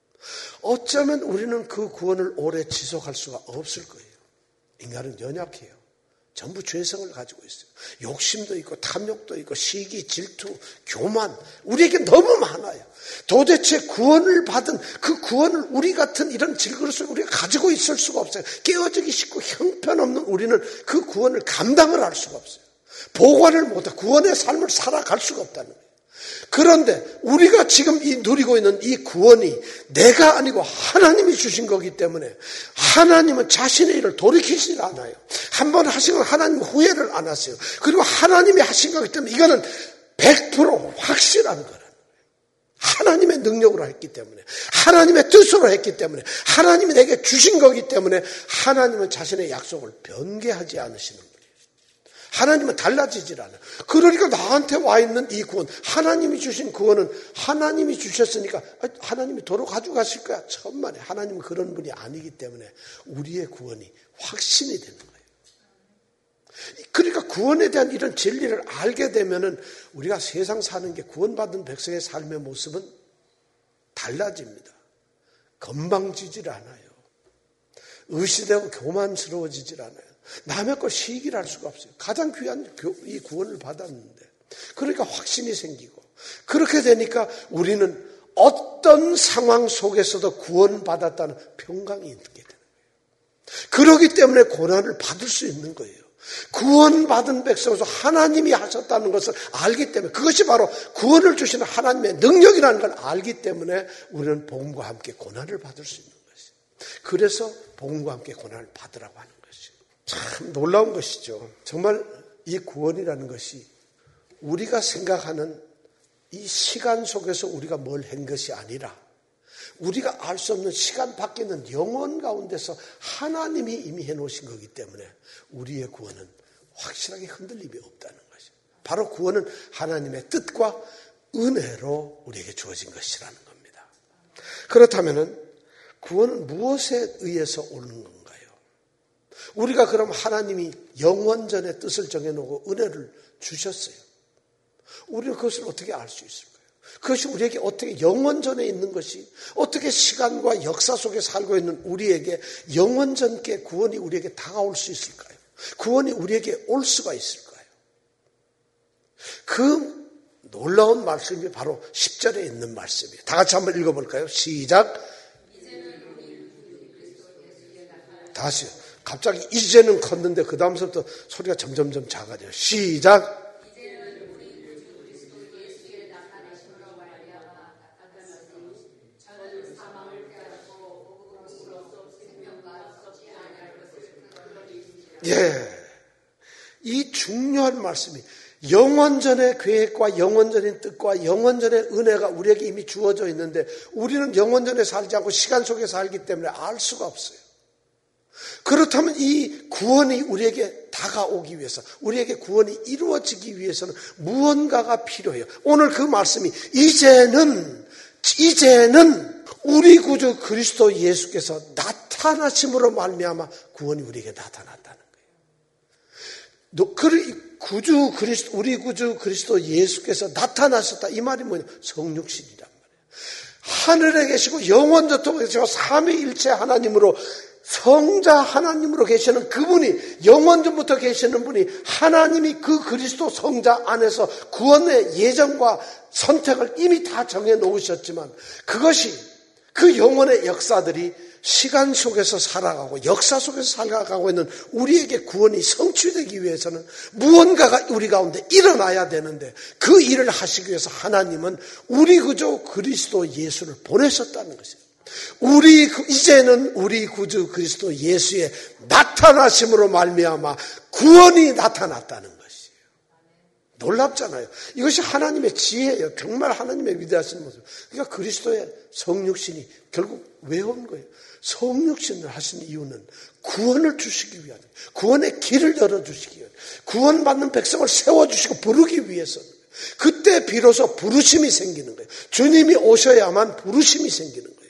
어쩌면 우리는 그 구원을 오래 지속할 수가 없을 거예요. 인간은 연약해요. 전부 죄성을 가지고 있어요. 욕심도 있고 탐욕도 있고 시기, 질투, 교만 우리에게 너무 많아요. 도대체 구원을 받은 그 구원을 우리 같은 이런 질그릇을 우리가 가지고 있을 수가 없어요. 깨어지기 쉽고 형편없는 우리는 그 구원을 감당을 할 수가 없어요. 보관을 못해 구원의 삶을 살아갈 수가 없다는 거예요. 그런데 우리가 지금 이 누리고 있는 이 구원이 내가 아니고 하나님이 주신 거기 때문에 하나님은 자신의 일을 돌이키지 않아요. 한 번 하신 건 하나님 후회를 안 하세요. 그리고 하나님이 하신 거기 때문에 이거는 백 퍼센트 확실한 거라는 거예요. 하나님의 능력으로 했기 때문에 하나님의 뜻으로 했기 때문에 하나님이 내게 주신 거기 때문에 하나님은 자신의 약속을 변개하지 않으시는 거예요. 하나님은 달라지질 않아요. 그러니까 나한테 와 있는 이 구원, 하나님이 주신 구원은 하나님이 주셨으니까 하나님이 도로 가지고 가실 거야. 천만에. 하나님은 그런 분이 아니기 때문에 우리의 구원이 확신이 되는 거예요. 그러니까 구원에 대한 이런 진리를 알게 되면은 우리가 세상 사는 게 구원받은 백성의 삶의 모습은 달라집니다. 건방지질 않아요. 의시되고 교만스러워지질 않아요. 남의 걸 시기를 할 수가 없어요. 가장 귀한 이 구원을 받았는데. 그러니까 확신이 생기고. 그렇게 되니까 우리는 어떤 상황 속에서도 구원받았다는 평강이 있게 되는 거예요. 그렇기 때문에 고난을 받을 수 있는 거예요. 구원받은 백성에서 하나님이 하셨다는 것을 알기 때문에 그것이 바로 구원을 주시는 하나님의 능력이라는 걸 알기 때문에 우리는 복음과 함께 고난을 받을 수 있는 것이에요. 그래서 복음과 함께 고난을 받으라고 하는 것이에요. 참 놀라운 것이죠. 정말 이 구원이라는 것이 우리가 생각하는 이 시간 속에서 우리가 뭘 한 것이 아니라 우리가 알 수 없는 시간 밖에 있는 영혼 가운데서 하나님이 이미 해놓으신 거기 때문에 우리의 구원은 확실하게 흔들림이 없다는 것이죠. 바로 구원은 하나님의 뜻과 은혜로 우리에게 주어진 것이라는 겁니다. 그렇다면 구원은 무엇에 의해서 오는 건가요? 우리가 그럼 하나님이 영원전의 뜻을 정해놓고 은혜를 주셨어요. 우리는 그것을 어떻게 알 수 있을까요? 그것이 우리에게 어떻게 영원전에 있는 것이 어떻게 시간과 역사 속에 살고 있는 우리에게 영원전께 구원이 우리에게 다가올 수 있을까요? 구원이 우리에게 올 수가 있을까요? 그 놀라운 말씀이 바로 십 절에 있는 말씀이에요. 다 같이 한번 읽어볼까요? 시작. 다시요. 갑자기 이제는 컸는데 그 다음부터 소리가 점점점 작아져요. 시작. 예, 이 중요한 말씀이 영원전의 계획과 영원전의 뜻과 영원전의 은혜가 우리에게 이미 주어져 있는데 우리는 영원전에 살지 않고 시간 속에 살기 때문에 알 수가 없어요. 그렇다면 이 구원이 우리에게 다가오기 위해서 우리에게 구원이 이루어지기 위해서는 무언가가 필요해요. 오늘 그 말씀이 이제는 이제는 우리 구주 그리스도 예수께서 나타나심으로 말미암아 구원이 우리에게 나타났다는 거예요. 그 구주 그리스도 우리 구주 그리스도 예수께서 나타나셨다. 이 말이 뭐냐? 성육신이란 말이에요. 하늘에 계시고 영원토록 계시고 삼위일체 하나님으로 성자 하나님으로 계시는 그분이 영원전부터 계시는 분이 하나님이 그 그리스도 성자 안에서 구원의 예정과 선택을 이미 다 정해 놓으셨지만 그것이 그 영원의 역사들이 시간 속에서 살아가고 역사 속에서 살아가고 있는 우리에게 구원이 성취되기 위해서는 무언가가 우리 가운데 일어나야 되는데 그 일을 하시기 위해서 하나님은 우리 구주 그리스도 예수를 보내셨다는 것이에요. 우리 이제는 우리 구주 그리스도 예수의 나타나심으로 말미암아 구원이 나타났다는 것이에요. 놀랍잖아요. 이것이 하나님의 지혜예요. 정말 하나님의 위대하신 모습. 그러니까 그리스도의 성육신이 결국 왜 온 거예요? 성육신을 하신 이유는 구원을 주시기 위한, 구원의 길을 열어주시기 위한, 구원받는 백성을 세워주시고 부르기 위해서. 그때 비로소 부르심이 생기는 거예요. 주님이 오셔야만 부르심이 생기는 거예요.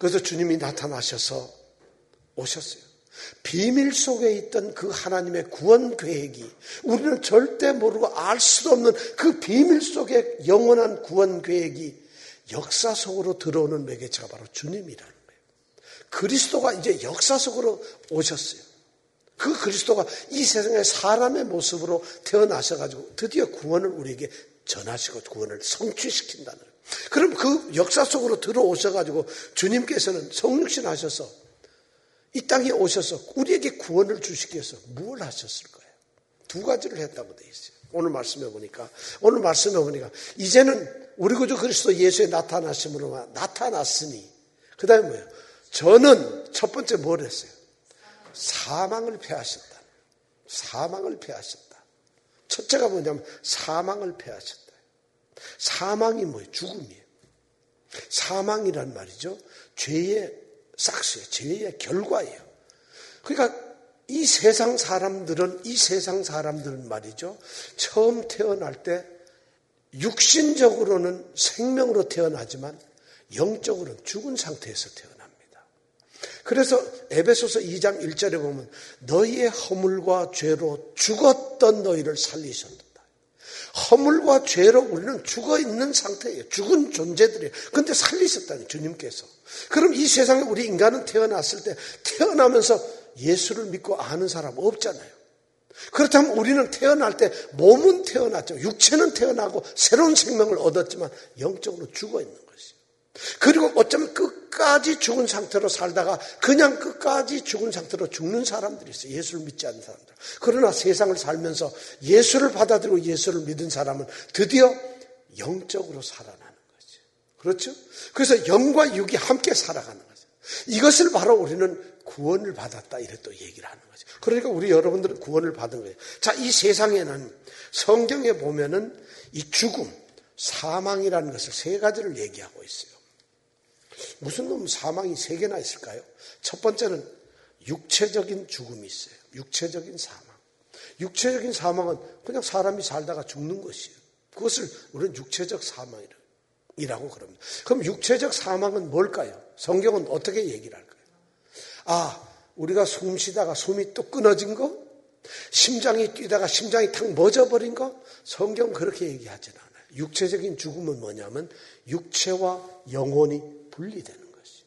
그래서 주님이 나타나셔서 오셨어요. 비밀 속에 있던 그 하나님의 구원 계획이 우리는 절대 모르고 알 수도 없는 그 비밀 속에 영원한 구원 계획이 역사 속으로 들어오는 매개체가 바로 주님이라는 거예요. 그리스도가 이제 역사 속으로 오셨어요. 그 그리스도가 이 세상에 사람의 모습으로 태어나셔가지고 드디어 구원을 우리에게 전하시고 구원을 성취시킨다는 거예요. 그럼 그 역사 속으로 들어오셔가지고 주님께서는 성육신 하셔서 이 땅에 오셔서 우리에게 구원을 주시기 위해서 무엇을 하셨을 거예요? 두 가지를 했다고 되어 있어요. 오늘 말씀해 보니까 오늘 말씀해 보니까 이제는 우리 구주 그리스도 예수의 나타나심으로 나타났으니 그 다음에 뭐예요? 저는 첫 번째 뭘 했어요? 사망을 패하셨다. 사망을 패하셨다. 첫째가 뭐냐면 사망을 패하셨다. 사망이 뭐예요? 죽음이에요. 사망이란 말이죠. 죄의 싹스예요. 죄의 결과예요. 그러니까 이 세상 사람들은 이 세상 사람들은 말이죠. 처음 태어날 때 육신적으로는 생명으로 태어나지만 영적으로는 죽은 상태에서 태어납니다. 그래서 에베소서 이 장 일 절에 보면 너희의 허물과 죄로 죽었던 너희를 살리셨다. 허물과 죄로 우리는 죽어있는 상태예요. 죽은 존재들이에요. 그런데 살리셨다니 주님께서. 그럼 이 세상에 우리 인간은 태어났을 때 태어나면서 예수를 믿고 아는 사람 없잖아요. 그렇다면 우리는 태어날 때 몸은 태어났죠. 육체는 태어나고 새로운 생명을 얻었지만 영적으로 죽어있는 것이에요. 그리고 어쩌면 끝까지 죽은 상태로 살다가 그냥 끝까지 죽은 상태로 죽는 사람들이 있어요. 예수를 믿지 않는 사람들. 그러나 세상을 살면서 예수를 받아들이고 예수를 믿은 사람은 드디어 영적으로 살아나는 거죠. 그렇죠? 그래서 영과 육이 함께 살아가는 거죠. 이것을 바로 우리는 구원을 받았다 이래 또 얘기를 하는 거죠. 그러니까 우리 여러분들은 구원을 받은 거예요. 자, 이 세상에는 성경에 보면은 이 죽음, 사망이라는 것을 세 가지를 얘기하고 있어요. 무슨 놈 사망이 세 개나 있을까요? 첫 번째는 육체적인 죽음이 있어요. 육체적인 사망. 육체적인 사망은 그냥 사람이 살다가 죽는 것이에요. 그것을 우리는 육체적 사망이라고 그럽니다. 그럼 육체적 사망은 뭘까요? 성경은 어떻게 얘기를 할까요? 아, 우리가 숨 쉬다가 숨이 또 끊어진 거? 심장이 뛰다가 심장이 탁 멎어버린 거? 성경은 그렇게 얘기하지는 않아요. 육체적인 죽음은 뭐냐면 육체와 영혼이 분리되는 것이에요.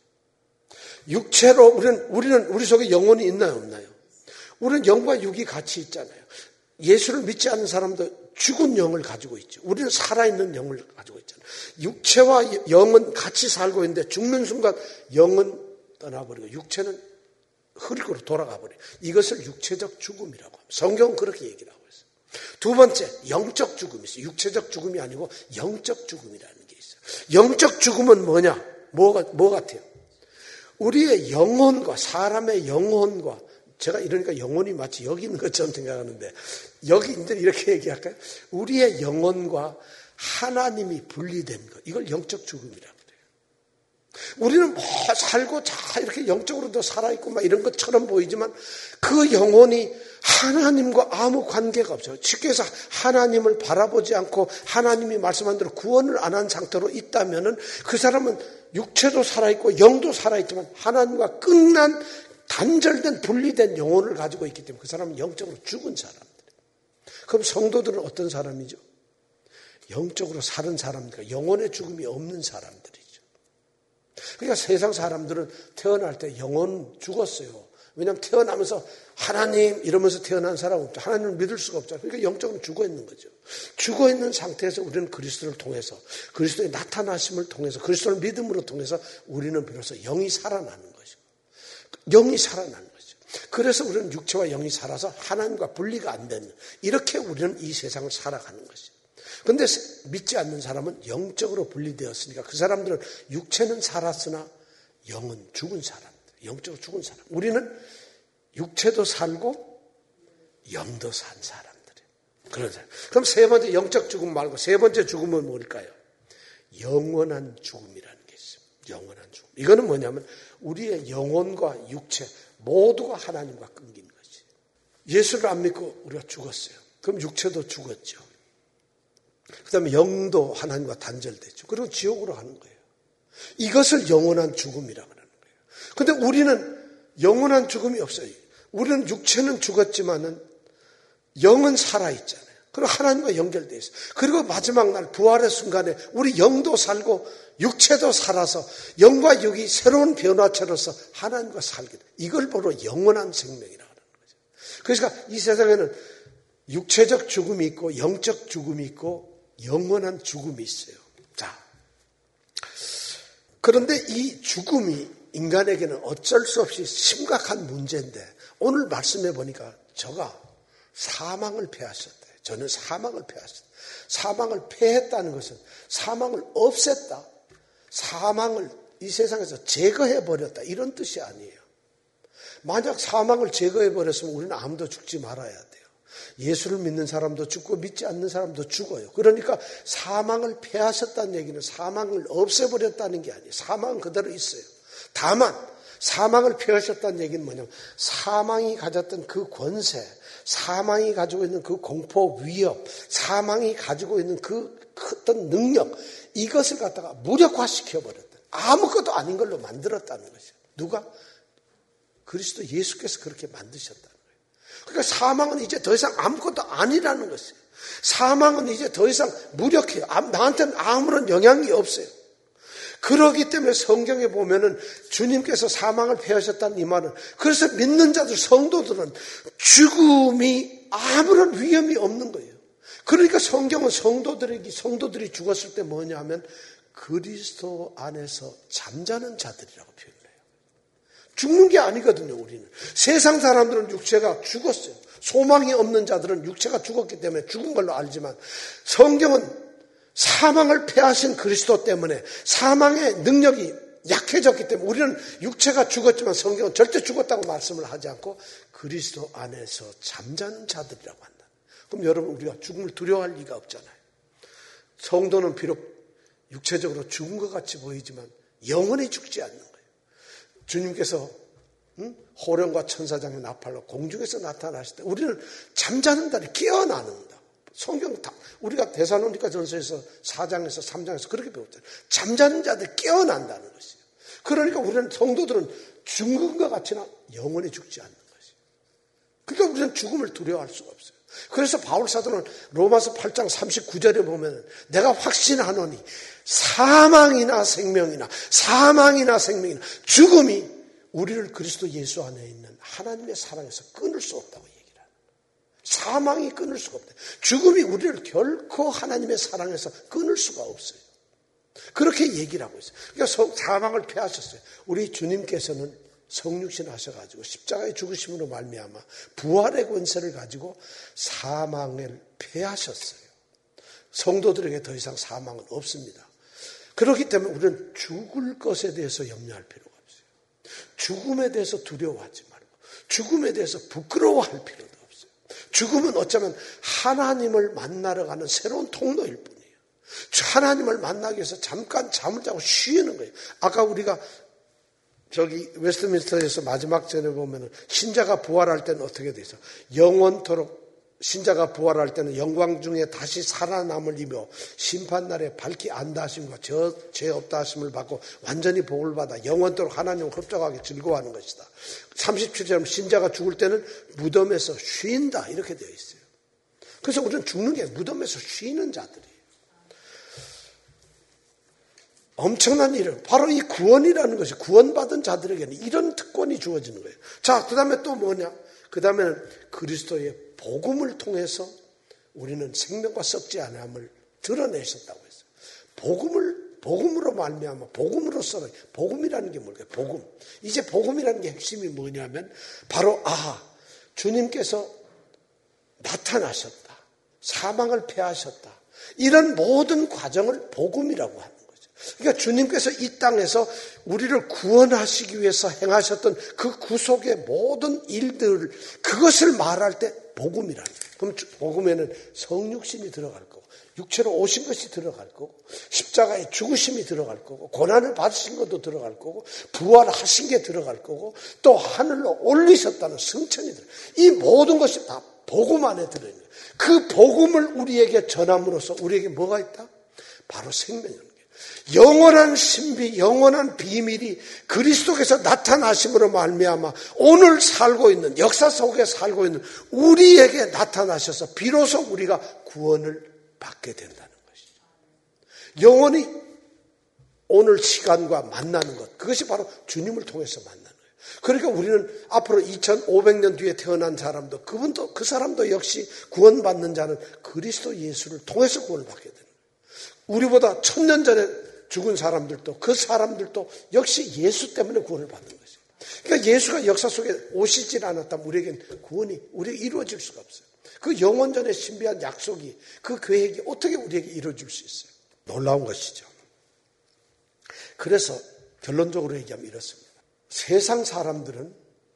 육체로 우리는, 우리는 우리 속에 영혼이 있나요, 없나요? 우리는 영과 육이 같이 있잖아요. 예수를 믿지 않는 사람도 죽은 영을 가지고 있죠. 우리는 살아있는 영을 가지고 있잖아요. 육체와 영은 같이 살고 있는데 죽는 순간 영은 떠나버리고 육체는 흙으로 돌아가 버려요. 이것을 육체적 죽음이라고 합니다. 성경은 그렇게 얘기를 하고 있어요. 두 번째, 영적 죽음이 있어요. 육체적 죽음이 아니고 영적 죽음이라는 게 있어요. 영적 죽음은 뭐냐? 뭐가, 뭐 같아요? 우리의 영혼과 사람의 영혼과 제가 이러니까 영혼이 마치 여기 있는 것처럼 생각하는데 여기 이제 이렇게 얘기할까요? 우리의 영혼과 하나님이 분리된 것. 이걸 영적 죽음이라고 그래요. 우리는 뭐 살고 자 이렇게 영적으로도 살아있고 막 이런 것처럼 보이지만 그 영혼이 하나님과 아무 관계가 없어요. 쉽게 해서 하나님을 바라보지 않고 하나님이 말씀한 대로 구원을 안 한 상태로 있다면은 그 사람은 육체도 살아있고 영도 살아있지만 하나님과 끝난 단절된 분리된 영혼을 가지고 있기 때문에 그 사람은 영적으로 죽은 사람들. 그럼 성도들은 어떤 사람이죠? 영적으로 사는 사람들, 영혼의 죽음이 없는 사람들이죠. 그러니까 세상 사람들은 태어날 때 영혼 죽었어요. 왜냐하면 태어나면서 하나님 이러면서 태어난 사람 없죠. 하나님을 믿을 수가 없잖아요. 그러니까 영적으로 죽어 있는 거죠. 죽어 있는 상태에서 우리는 그리스도를 통해서 그리스도의 나타나심을 통해서 그리스도를 믿음으로 통해서 우리는 비로소 영이 살아나는 거죠. 영이 살아나는 거죠. 그래서 우리는 육체와 영이 살아서 하나님과 분리가 안 되는 이렇게 우리는 이 세상을 살아가는 것이죠. 그런데 믿지 않는 사람은 영적으로 분리되었으니까 그 사람들은 육체는 살았으나 영은 죽은 사람. 영적으로 죽은 사람. 우리는 육체도 살고 영도 산 사람들이에요. 그런 사람. 그럼 세 번째 영적 죽음 말고 세 번째 죽음은 뭘까요? 영원한 죽음이라는 게 있습니다. 영원한 죽음. 이거는 뭐냐면 우리의 영혼과 육체 모두가 하나님과 끊긴 거지. 예수를 안 믿고 우리가 죽었어요. 그럼 육체도 죽었죠. 그 다음에 영도 하나님과 단절됐죠. 그리고 지옥으로 가는 거예요. 이것을 영원한 죽음이라고 하는 거예요. 근데 우리는 영원한 죽음이 없어요. 우리는 육체는 죽었지만은 영은 살아있잖아요. 그리고 하나님과 연결되어 있어요. 그리고 마지막 날 부활의 순간에 우리 영도 살고 육체도 살아서 영과 육이 새로운 변화체로서 하나님과 살게 돼. 이걸 바로 영원한 생명이라고 하는 거죠. 그러니까 이 세상에는 육체적 죽음이 있고 영적 죽음이 있고 영원한 죽음이 있어요. 자, 그런데 이 죽음이 인간에게는 어쩔 수 없이 심각한 문제인데 오늘 말씀해 보니까 저가 사망을 패하셨대요. 저는 사망을 패하셨다. 사망을 패했다는 것은 사망을 없앴다. 사망을 이 세상에서 제거해버렸다. 이런 뜻이 아니에요. 만약 사망을 제거해버렸으면 우리는 아무도 죽지 말아야 돼요. 예수를 믿는 사람도 죽고 믿지 않는 사람도 죽어요. 그러니까 사망을 패하셨다는 얘기는 사망을 없애버렸다는 게 아니에요. 사망은 그대로 있어요. 다만 사망을 패하셨다는 얘기는 뭐냐면 사망이 가졌던 그 권세, 사망이 가지고 있는 그 공포 위협, 사망이 가지고 있는 그 어떤 능력, 이것을 갖다가 무력화시켜버렸다. 아무것도 아닌 걸로 만들었다는 것이죠. 누가? 그리스도 예수께서 그렇게 만드셨다는 거예요. 그러니까 사망은 이제 더 이상 아무것도 아니라는 것이에요. 사망은 이제 더 이상 무력해요. 나한테는 아무런 영향이 없어요. 그렇기 때문에 성경에 보면은 주님께서 사망을 패하셨다는 이 말은, 그래서 믿는 자들, 성도들은 죽음이 아무런 위험이 없는 거예요. 그러니까 성경은 성도들에게, 성도들이 죽었을 때 뭐냐 하면 그리스도 안에서 잠자는 자들이라고 표현해요. 죽는 게 아니거든요, 우리는. 세상 사람들은 육체가 죽었어요. 소망이 없는 자들은 육체가 죽었기 때문에 죽은 걸로 알지만 성경은 사망을 패하신 그리스도 때문에 사망의 능력이 약해졌기 때문에 우리는 육체가 죽었지만 성경은 절대 죽었다고 말씀을 하지 않고 그리스도 안에서 잠자는 자들이라고 한다. 그럼 여러분, 우리가 죽음을 두려워할 리가 없잖아요. 성도는 비록 육체적으로 죽은 것 같이 보이지만 영원히 죽지 않는 거예요. 주님께서 응? 호령과 천사장의 나팔로 공중에서 나타나실 때 우리는 잠자는 자들이 깨어나는다. 성경 다 우리가 데살로니가 전서에서 사 장에서 삼 장에서 그렇게 배웠잖아요. 잠자는 자들이 깨어난다는 것이에요. 그러니까 우리는 성도들은 죽은 것 같이나 영원히 죽지 않는 것이에요. 그러니까 우리는 죽음을 두려워할 수가 없어요. 그래서 바울 사도는 로마서 팔 장 삼십구 절에 보면 내가 확신하노니 사망이나 생명이나 사망이나 생명이나 죽음이 우리를 그리스도 예수 안에 있는 하나님의 사랑에서 끊을 수 없다고 얘기를 합니다. 사망이 끊을 수가 없다. 죽음이 우리를 결코 하나님의 사랑에서 끊을 수가 없어요. 그렇게 얘기를 하고 있어요. 그러니까 사망을 패하셨어요. 우리 주님께서는 성육신 하셔가지고 십자가의 죽으심으로 말미암아 부활의 권세를 가지고 사망을 패하셨어요. 성도들에게 더 이상 사망은 없습니다. 그렇기 때문에 우리는 죽을 것에 대해서 염려할 필요가 없어요. 죽음에 대해서 두려워하지 말고 죽음에 대해서 부끄러워할 필요도 없어요. 죽음은 어쩌면 하나님을 만나러 가는 새로운 통로일 뿐이에요. 하나님을 만나기 위해서 잠깐 잠을 자고 쉬는 거예요. 아까 우리가 저기 웨스트민스터에서 마지막 전에 보면은 신자가 부활할 때는 어떻게 돼 있어? 영원토록 신자가 부활할 때는 영광 중에 다시 살아남을 이며 심판날에 밝히 안다 하심과 죄 없다 하심을 받고 완전히 복을 받아 영원토록 하나님을 흡족하게 즐거워하는 것이다. 삼십칠 절은 신자가 죽을 때는 무덤에서 쉰다 이렇게 되어 있어요. 그래서 우리는 죽는 게 무덤에서 쉬는 자들이에요. 엄청난 일을, 바로 이 구원이라는 것이 구원받은 자들에게는 이런 특권이 주어지는 거예요. 자, 그 다음에 또 뭐냐? 그 다음에는 그리스도의 복음을 통해서 우리는 생명과 썩지 않음을 드러내셨다고 했어요. 복음을, 복음으로 말미암아, 복음으로서, 복음이라는 게 뭘까요? 복음. 이제 복음이라는 게 핵심이 뭐냐면, 바로, 아, 주님께서 나타나셨다. 사망을 패하셨다. 이런 모든 과정을 복음이라고 합니다. 그러니까 주님께서 이 땅에서 우리를 구원하시기 위해서 행하셨던 그 구속의 모든 일들, 그것을 말할 때 복음이라는 거예요. 그럼 복음에는 성육신이 들어갈 거고, 육체로 오신 것이 들어갈 거고, 십자가의 죽으심이 들어갈 거고, 고난을 받으신 것도 들어갈 거고, 부활하신 게 들어갈 거고, 또 하늘로 올리셨다는 승천이 들어갈 거고, 이 모든 것이 다 복음 안에 들어있는 거예요. 그 복음을 우리에게 전함으로써 우리에게 뭐가 있다? 바로 생명이에요. 영원한 신비, 영원한 비밀이 그리스도께서 나타나심으로 말미암아 오늘 살고 있는, 역사 속에 살고 있는 우리에게 나타나셔서 비로소 우리가 구원을 받게 된다는 것이죠. 영원히 오늘 시간과 만나는 것, 그것이 바로 주님을 통해서 만나는 거예요. 그러니까 우리는 앞으로 이천오백 년 뒤에 태어난 사람도, 그분도, 그 사람도 역시 구원받는 자는 그리스도 예수를 통해서 구원을 받게 되는 거예요. 우리보다 천년 전에 죽은 사람들도, 그 사람들도 역시 예수 때문에 구원을 받는 것이에요. 그러니까 예수가 역사 속에 오시질 않았다면 우리에겐 구원이, 우리에게 이루어질 수가 없어요. 그 영원전의 신비한 약속이, 그 계획이 어떻게 우리에게 이루어질 수 있어요? 놀라운 것이죠. 그래서 결론적으로 얘기하면 이렇습니다. 세상 사람들은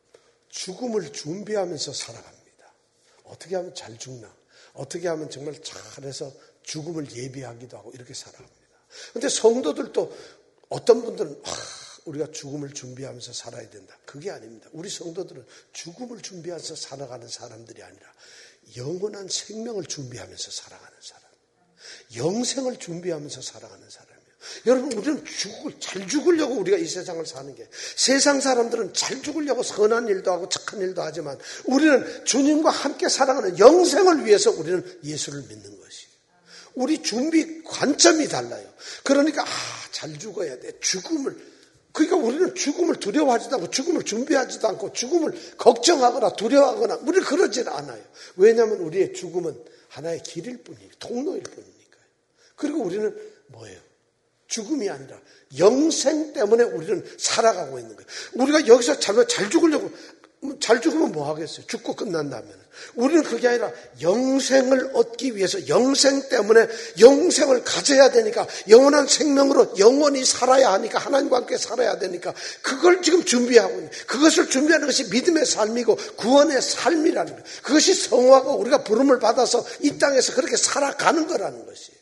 죽음을 준비하면서 살아갑니다. 어떻게 하면 잘 죽나? 어떻게 하면 정말 잘해서 죽음을 예비하기도 하고 이렇게 살아갑니다. 그런데 성도들도 어떤 분들은 아, 우리가 죽음을 준비하면서 살아야 된다. 그게 아닙니다. 우리 성도들은 죽음을 준비해서 살아가는 사람들이 아니라 영원한 생명을 준비하면서 살아가는 사람. 영생을 준비하면서 살아가는 사람이에요. 여러분, 우리는 죽을, 잘 죽으려고 우리가 이 세상을 사는 게, 세상 사람들은 잘 죽으려고 선한 일도 하고 착한 일도 하지만 우리는 주님과 함께 살아가는 영생을 위해서 우리는 예수를 믿는 것이에요. 우리 준비 관점이 달라요. 그러니까 아, 잘 죽어야 돼. 죽음을, 그러니까 우리는 죽음을 두려워하지도 않고 죽음을 준비하지도 않고 죽음을 걱정하거나 두려워하거나 우리는 그러지는 않아요. 왜냐하면 우리의 죽음은 하나의 길일 뿐이에요. 통로일 뿐이니까요. 그리고 우리는 뭐예요? 죽음이 아니라 영생 때문에 우리는 살아가고 있는 거예요. 우리가 여기서 잘, 잘 죽으려고, 잘 죽으면 뭐 하겠어요? 죽고 끝난다면. 우리는 그게 아니라 영생을 얻기 위해서 영생 때문에 영생을 가져야 되니까, 영원한 생명으로 영원히 살아야 하니까, 하나님과 함께 살아야 되니까 그걸 지금 준비하고 있는, 그것을 준비하는 것이 믿음의 삶이고 구원의 삶이라는 거예요. 그것이 성화고 우리가 부름을 받아서 이 땅에서 그렇게 살아가는 거라는 것이에요.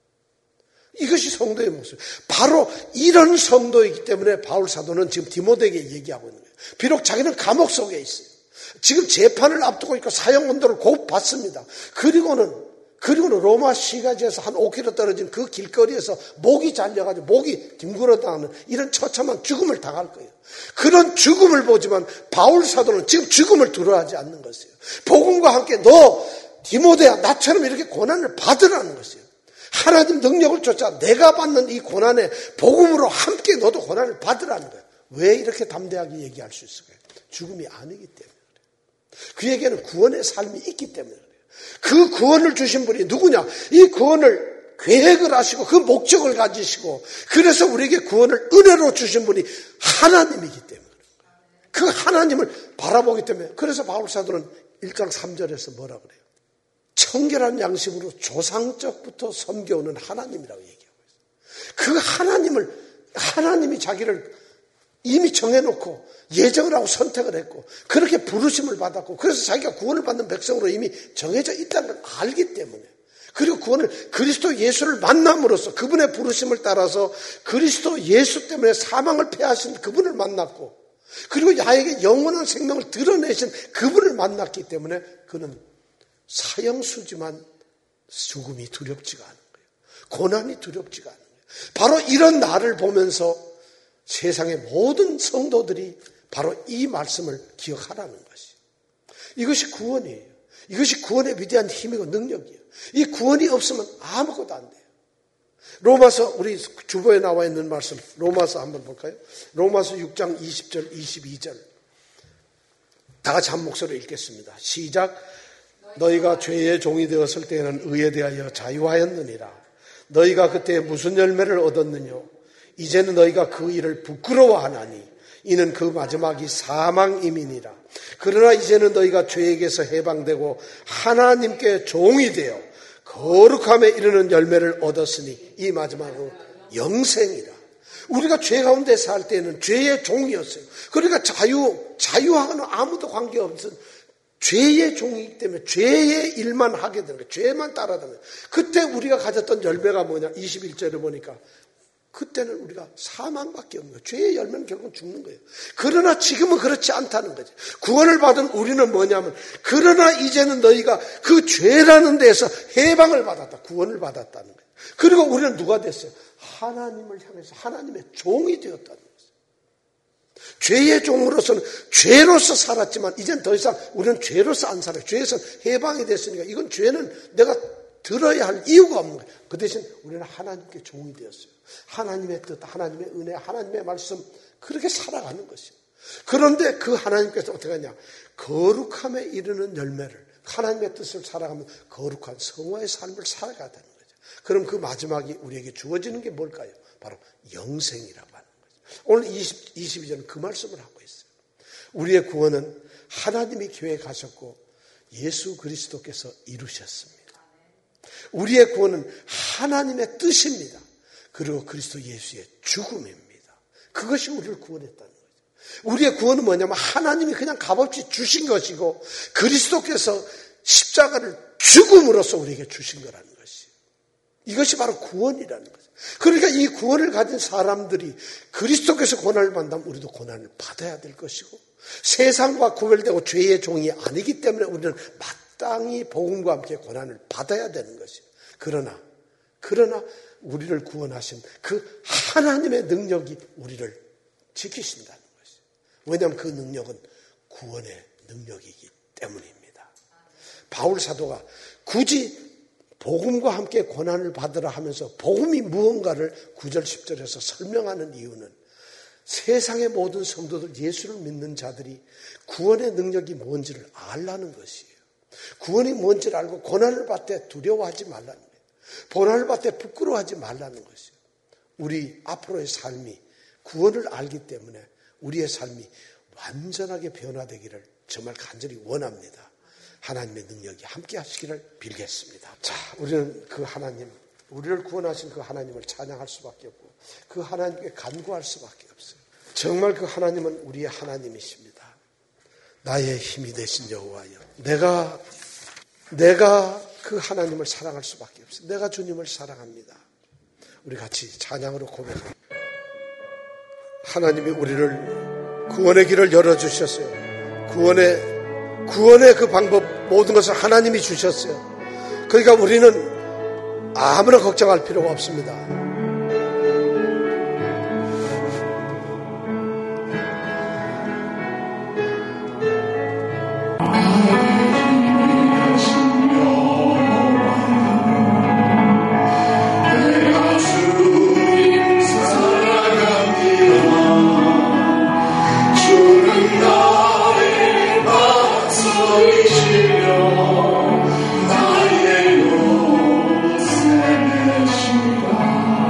이것이 성도의 모습. 바로 이런 성도이기 때문에 바울 사도는 지금 디모데에게 얘기하고 있는 거예요. 비록 자기는 감옥 속에 있어요. 지금 재판을 앞두고 있고 사형 언도를 곧 받습니다. 그리고는 그리고는 로마 시가지에서 한 오 킬로미터 떨어진 그 길거리에서 목이 잘려가지고 목이 뒹굴어 당하는 이런 처참한 죽음을 당할 거예요. 그런 죽음을 보지만 바울 사도는 지금 죽음을 두려워하지 않는 것이에요. 복음과 함께 너 디모데야, 나처럼 이렇게 고난을 받으라는 것이에요. 하나님 능력을 쫓아 내가 받는 이 고난에 복음으로 함께 너도 고난을 받으라는 거예요. 왜 이렇게 담대하게 얘기할 수 있을까요? 죽음이 아니기 때문에 그래요. 그에게는 구원의 삶이 있기 때문에 그래요. 그 구원을 주신 분이 누구냐? 이 구원을 계획을 하시고 그 목적을 가지시고 그래서 우리에게 구원을 은혜로 주신 분이 하나님이기 때문에 그래요. 그 하나님을 바라보기 때문에, 그래서 바울 사도는 일 장 삼 절에서 뭐라 그래요? 청결한 양심으로 조상적부터 섬겨오는 하나님이라고 얘기하고 있어요. 그 하나님을, 하나님이 자기를 이미 정해놓고 예정을 하고 선택을 했고 그렇게 부르심을 받았고 그래서 자기가 구원을 받는 백성으로 이미 정해져 있다는 걸 알기 때문에, 그리고 구원을 그리스도 예수를 만남으로써 그분의 부르심을 따라서 그리스도 예수 때문에 사망을 패하신 그분을 만났고 그리고 나에게 영원한 생명을 드러내신 그분을 만났기 때문에 그는 사형수지만 죽음이 두렵지가 않은 거예요. 고난이 두렵지가 않은 거예요. 바로 이런 나를 보면서 세상의 모든 성도들이 바로 이 말씀을 기억하라는 것이에요. 이것이 구원이에요. 이것이 구원의 위대한 힘이고 능력이에요. 이 구원이 없으면 아무것도 안 돼요. 로마서, 우리 주보에 나와 있는 말씀 로마서 한번 볼까요? 로마서 육 장 이십 절 이십이 절 다 같이 한 목소리로 읽겠습니다. 시작. 너희가 죄의 종이 되었을 때에는 의에 대하여 자유하였느니라. 너희가 그때 무슨 열매를 얻었느냐? 이제는 너희가 그 일을 부끄러워하나니 이는 그 마지막이 사망임이니라. 그러나 이제는 너희가 죄에게서 해방되고 하나님께 종이 되어 거룩함에 이르는 열매를 얻었으니 이 마지막은 영생이라. 우리가 죄 가운데 살 때는 죄의 종이었어요. 그러니까 자유, 자유하고는 아무도 관계없는 죄의 종이기 때문에 죄의 일만 하게 되는 거예요. 죄만 따라다니는 거예요. 그때 우리가 가졌던 열매가 뭐냐? 이십일 절에 보니까 그때는 우리가 사망밖에 없는 거예요. 죄의 열매는 결국은 죽는 거예요. 그러나 지금은 그렇지 않다는 거죠. 구원을 받은 우리는 뭐냐면, 그러나 이제는 너희가 그 죄라는 데에서 해방을 받았다. 구원을 받았다는 거예요. 그리고 우리는 누가 됐어요? 하나님을 향해서 하나님의 종이 되었다는 것이에요. 죄의 종으로서는 죄로서 살았지만 이젠 더 이상 우리는 죄로서 안 살아요. 죄에서 해방이 됐으니까 이건 죄는 내가 들어야 할 이유가 없는 거예요. 그 대신 우리는 하나님께 종이 되었어요. 하나님의 뜻, 하나님의 은혜, 하나님의 말씀 그렇게 살아가는 것이에요. 그런데 그 하나님께서 어떻게 하냐, 거룩함에 이르는 열매를, 하나님의 뜻을 살아가면 거룩한 성화의 삶을 살아가야 되는 거죠. 그럼 그 마지막이 우리에게 주어지는 게 뭘까요? 바로 영생이라고 하는 거죠. 오늘 이십, 이십이 절은 그 말씀을 하고 있어요. 우리의 구원은 하나님이 계획하셨고 예수 그리스도께서 이루셨습니다. 우리의 구원은 하나님의 뜻입니다. 그리고 그리스도 예수의 죽음입니다. 그것이 우리를 구원했다는 거죠. 우리의 구원은 뭐냐면 하나님이 그냥 값없이 주신 것이고 그리스도께서 십자가를 죽음으로써 우리에게 주신 거라는 것이에요. 이것이 바로 구원이라는 거죠. 그러니까 이 구원을 가진 사람들이 그리스도께서 고난을 받는다면 우리도 고난을 받아야 될 것이고 세상과 구별되고 죄의 종이 아니기 때문에 우리는 마땅히 복음과 함께 고난을 받아야 되는 것이에요. 그러나 그러나 우리를 구원하신 그 하나님의 능력이 우리를 지키신다는 것이에요. 왜냐하면 그 능력은 구원의 능력이기 때문입니다. 바울 사도가 굳이 복음과 함께 고난을 받으라 하면서 복음이 무언가를 구 절 십 절에서 설명하는 이유는 세상의 모든 성도들, 예수를 믿는 자들이 구원의 능력이 뭔지를 알라는 것이에요. 구원이 뭔지를 알고 고난을 받을 때 두려워하지 말라는 거예요. 고난을 받을 때 부끄러워하지 말라는 것이에요. 우리 앞으로의 삶이 구원을 알기 때문에 우리의 삶이 완전하게 변화되기를 정말 간절히 원합니다. 하나님의 능력이 함께 하시기를 빌겠습니다. 자, 우리는 그 하나님, 우리를 구원하신 그 하나님을 찬양할 수밖에 없고 그 하나님께 간구할 수밖에 없어요. 정말 그 하나님은 우리의 하나님이십니다. 나의 힘이 되신 여호와여, 내가 내가 그 하나님을 사랑할 수밖에 없어요. 내가 주님을 사랑합니다. 우리 같이 찬양으로 고백합니다. 하나님이 우리를 구원의 길을 열어주셨어요. 구원의 구원의 그 방법 모든 것을 하나님이 주셨어요. 그러니까 우리는 아무나 걱정할 필요가 없습니다. 나의 곳에 계시다.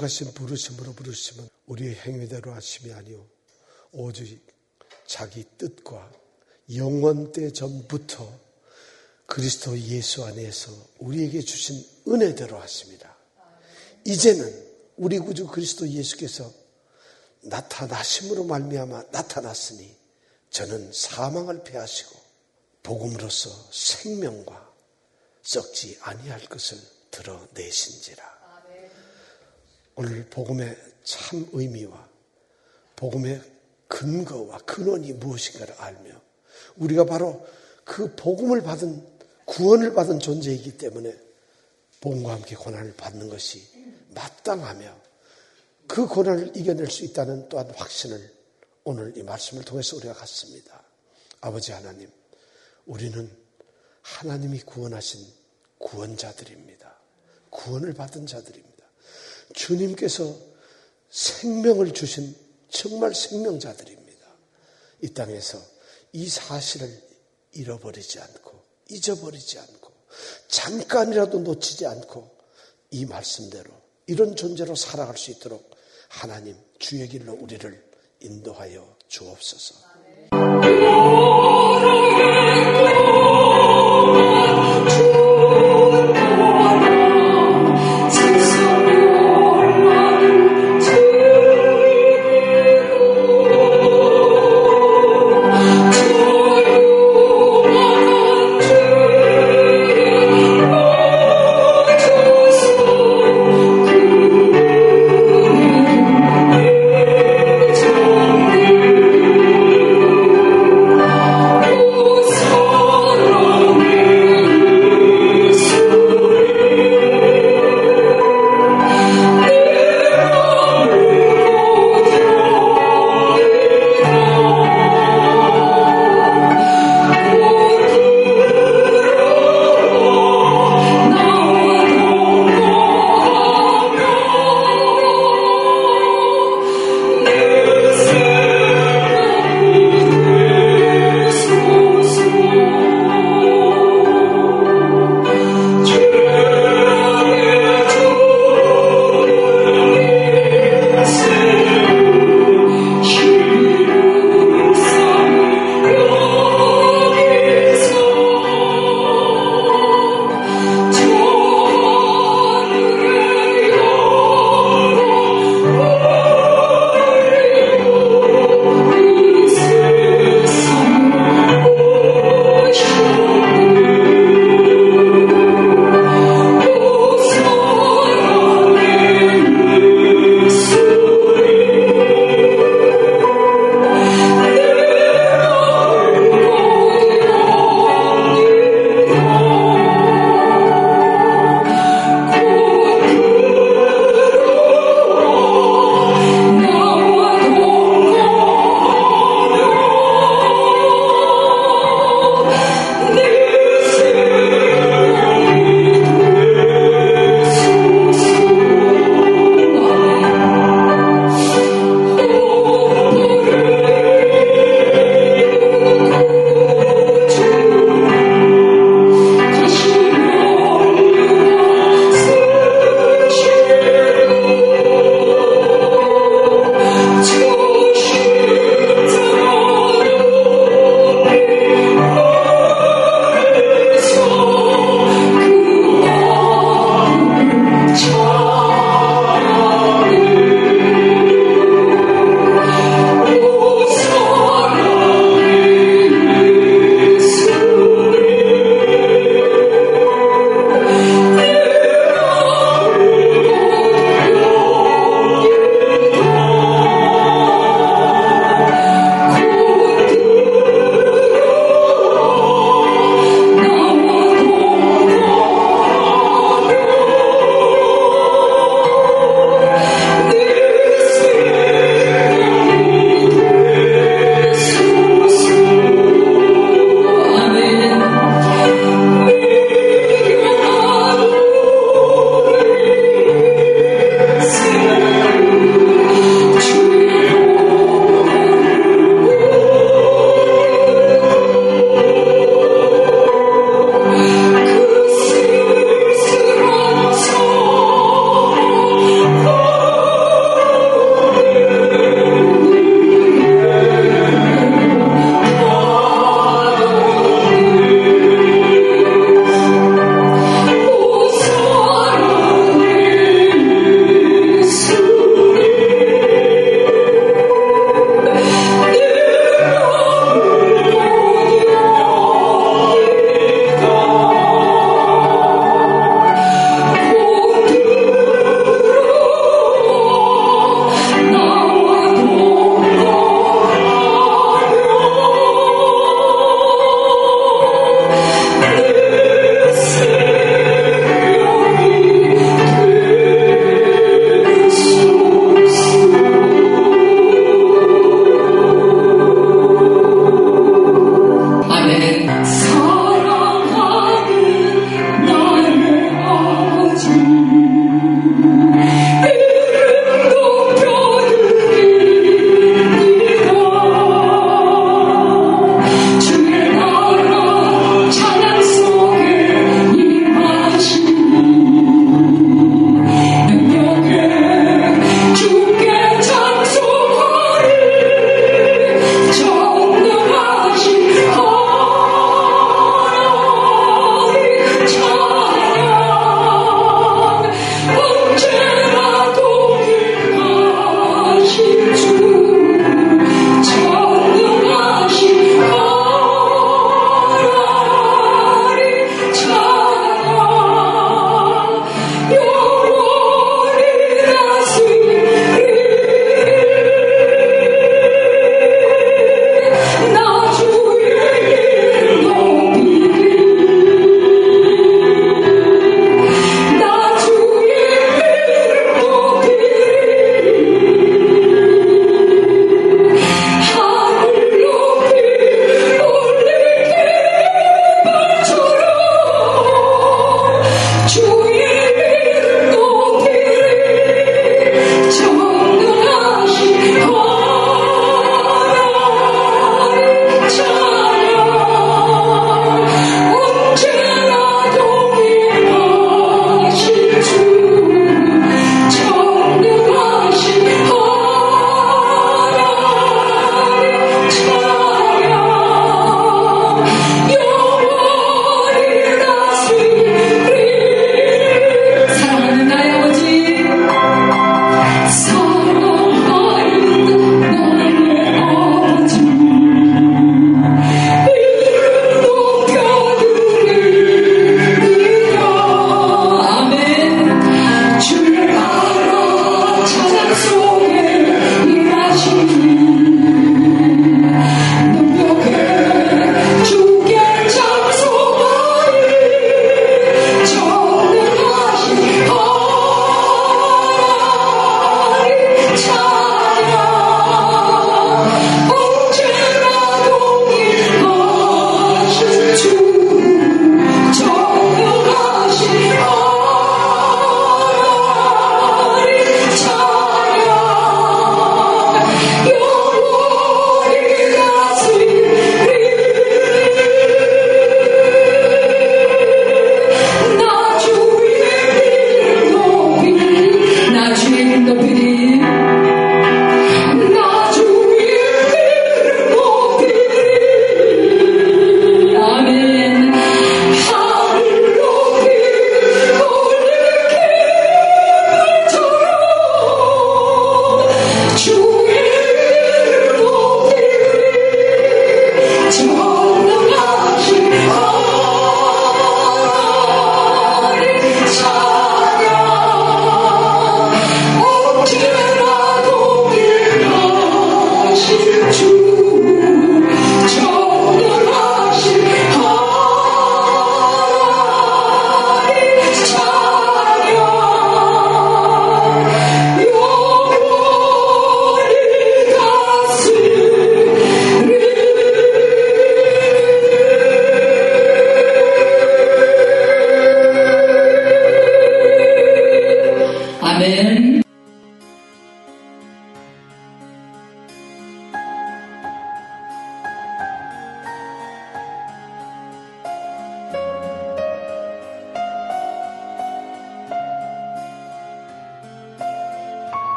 거룩하신 부르심으로 부르시면 우리의 행위대로 하심이 아니오 오직 자기 뜻과 영원때 전부터 그리스도 예수 안에서 우리에게 주신 은혜대로 하십니다. 이제는 우리 구주 그리스도 예수께서 나타나심으로 말미암아 나타났으니 저는 사망을 패하시고 복음으로써 생명과 썩지 아니할 것을 드러내신지라. 오늘 복음의 참 의미와 복음의 근거와 근원이 무엇인가를 알며 우리가 바로 그 복음을 받은 구원을 받은 존재이기 때문에 복음과 함께 고난을 받는 것이 마땅하며 그 고난을 이겨낼 수 있다는 또한 확신을 오늘 이 말씀을 통해서 우리가 갖습니다. 아버지 하나님, 우리는 하나님이 구원하신 구원자들입니다. 구원을 받은 자들입니다. 주님께서 생명을 주신 정말 생명자들입니다. 이 땅에서 이 사실을 잃어버리지 않고 잊어버리지 않고 잠깐이라도 놓치지 않고 이 말씀대로 이런 존재로 살아갈 수 있도록 하나님 주의 길로 우리를 인도하여 주옵소서.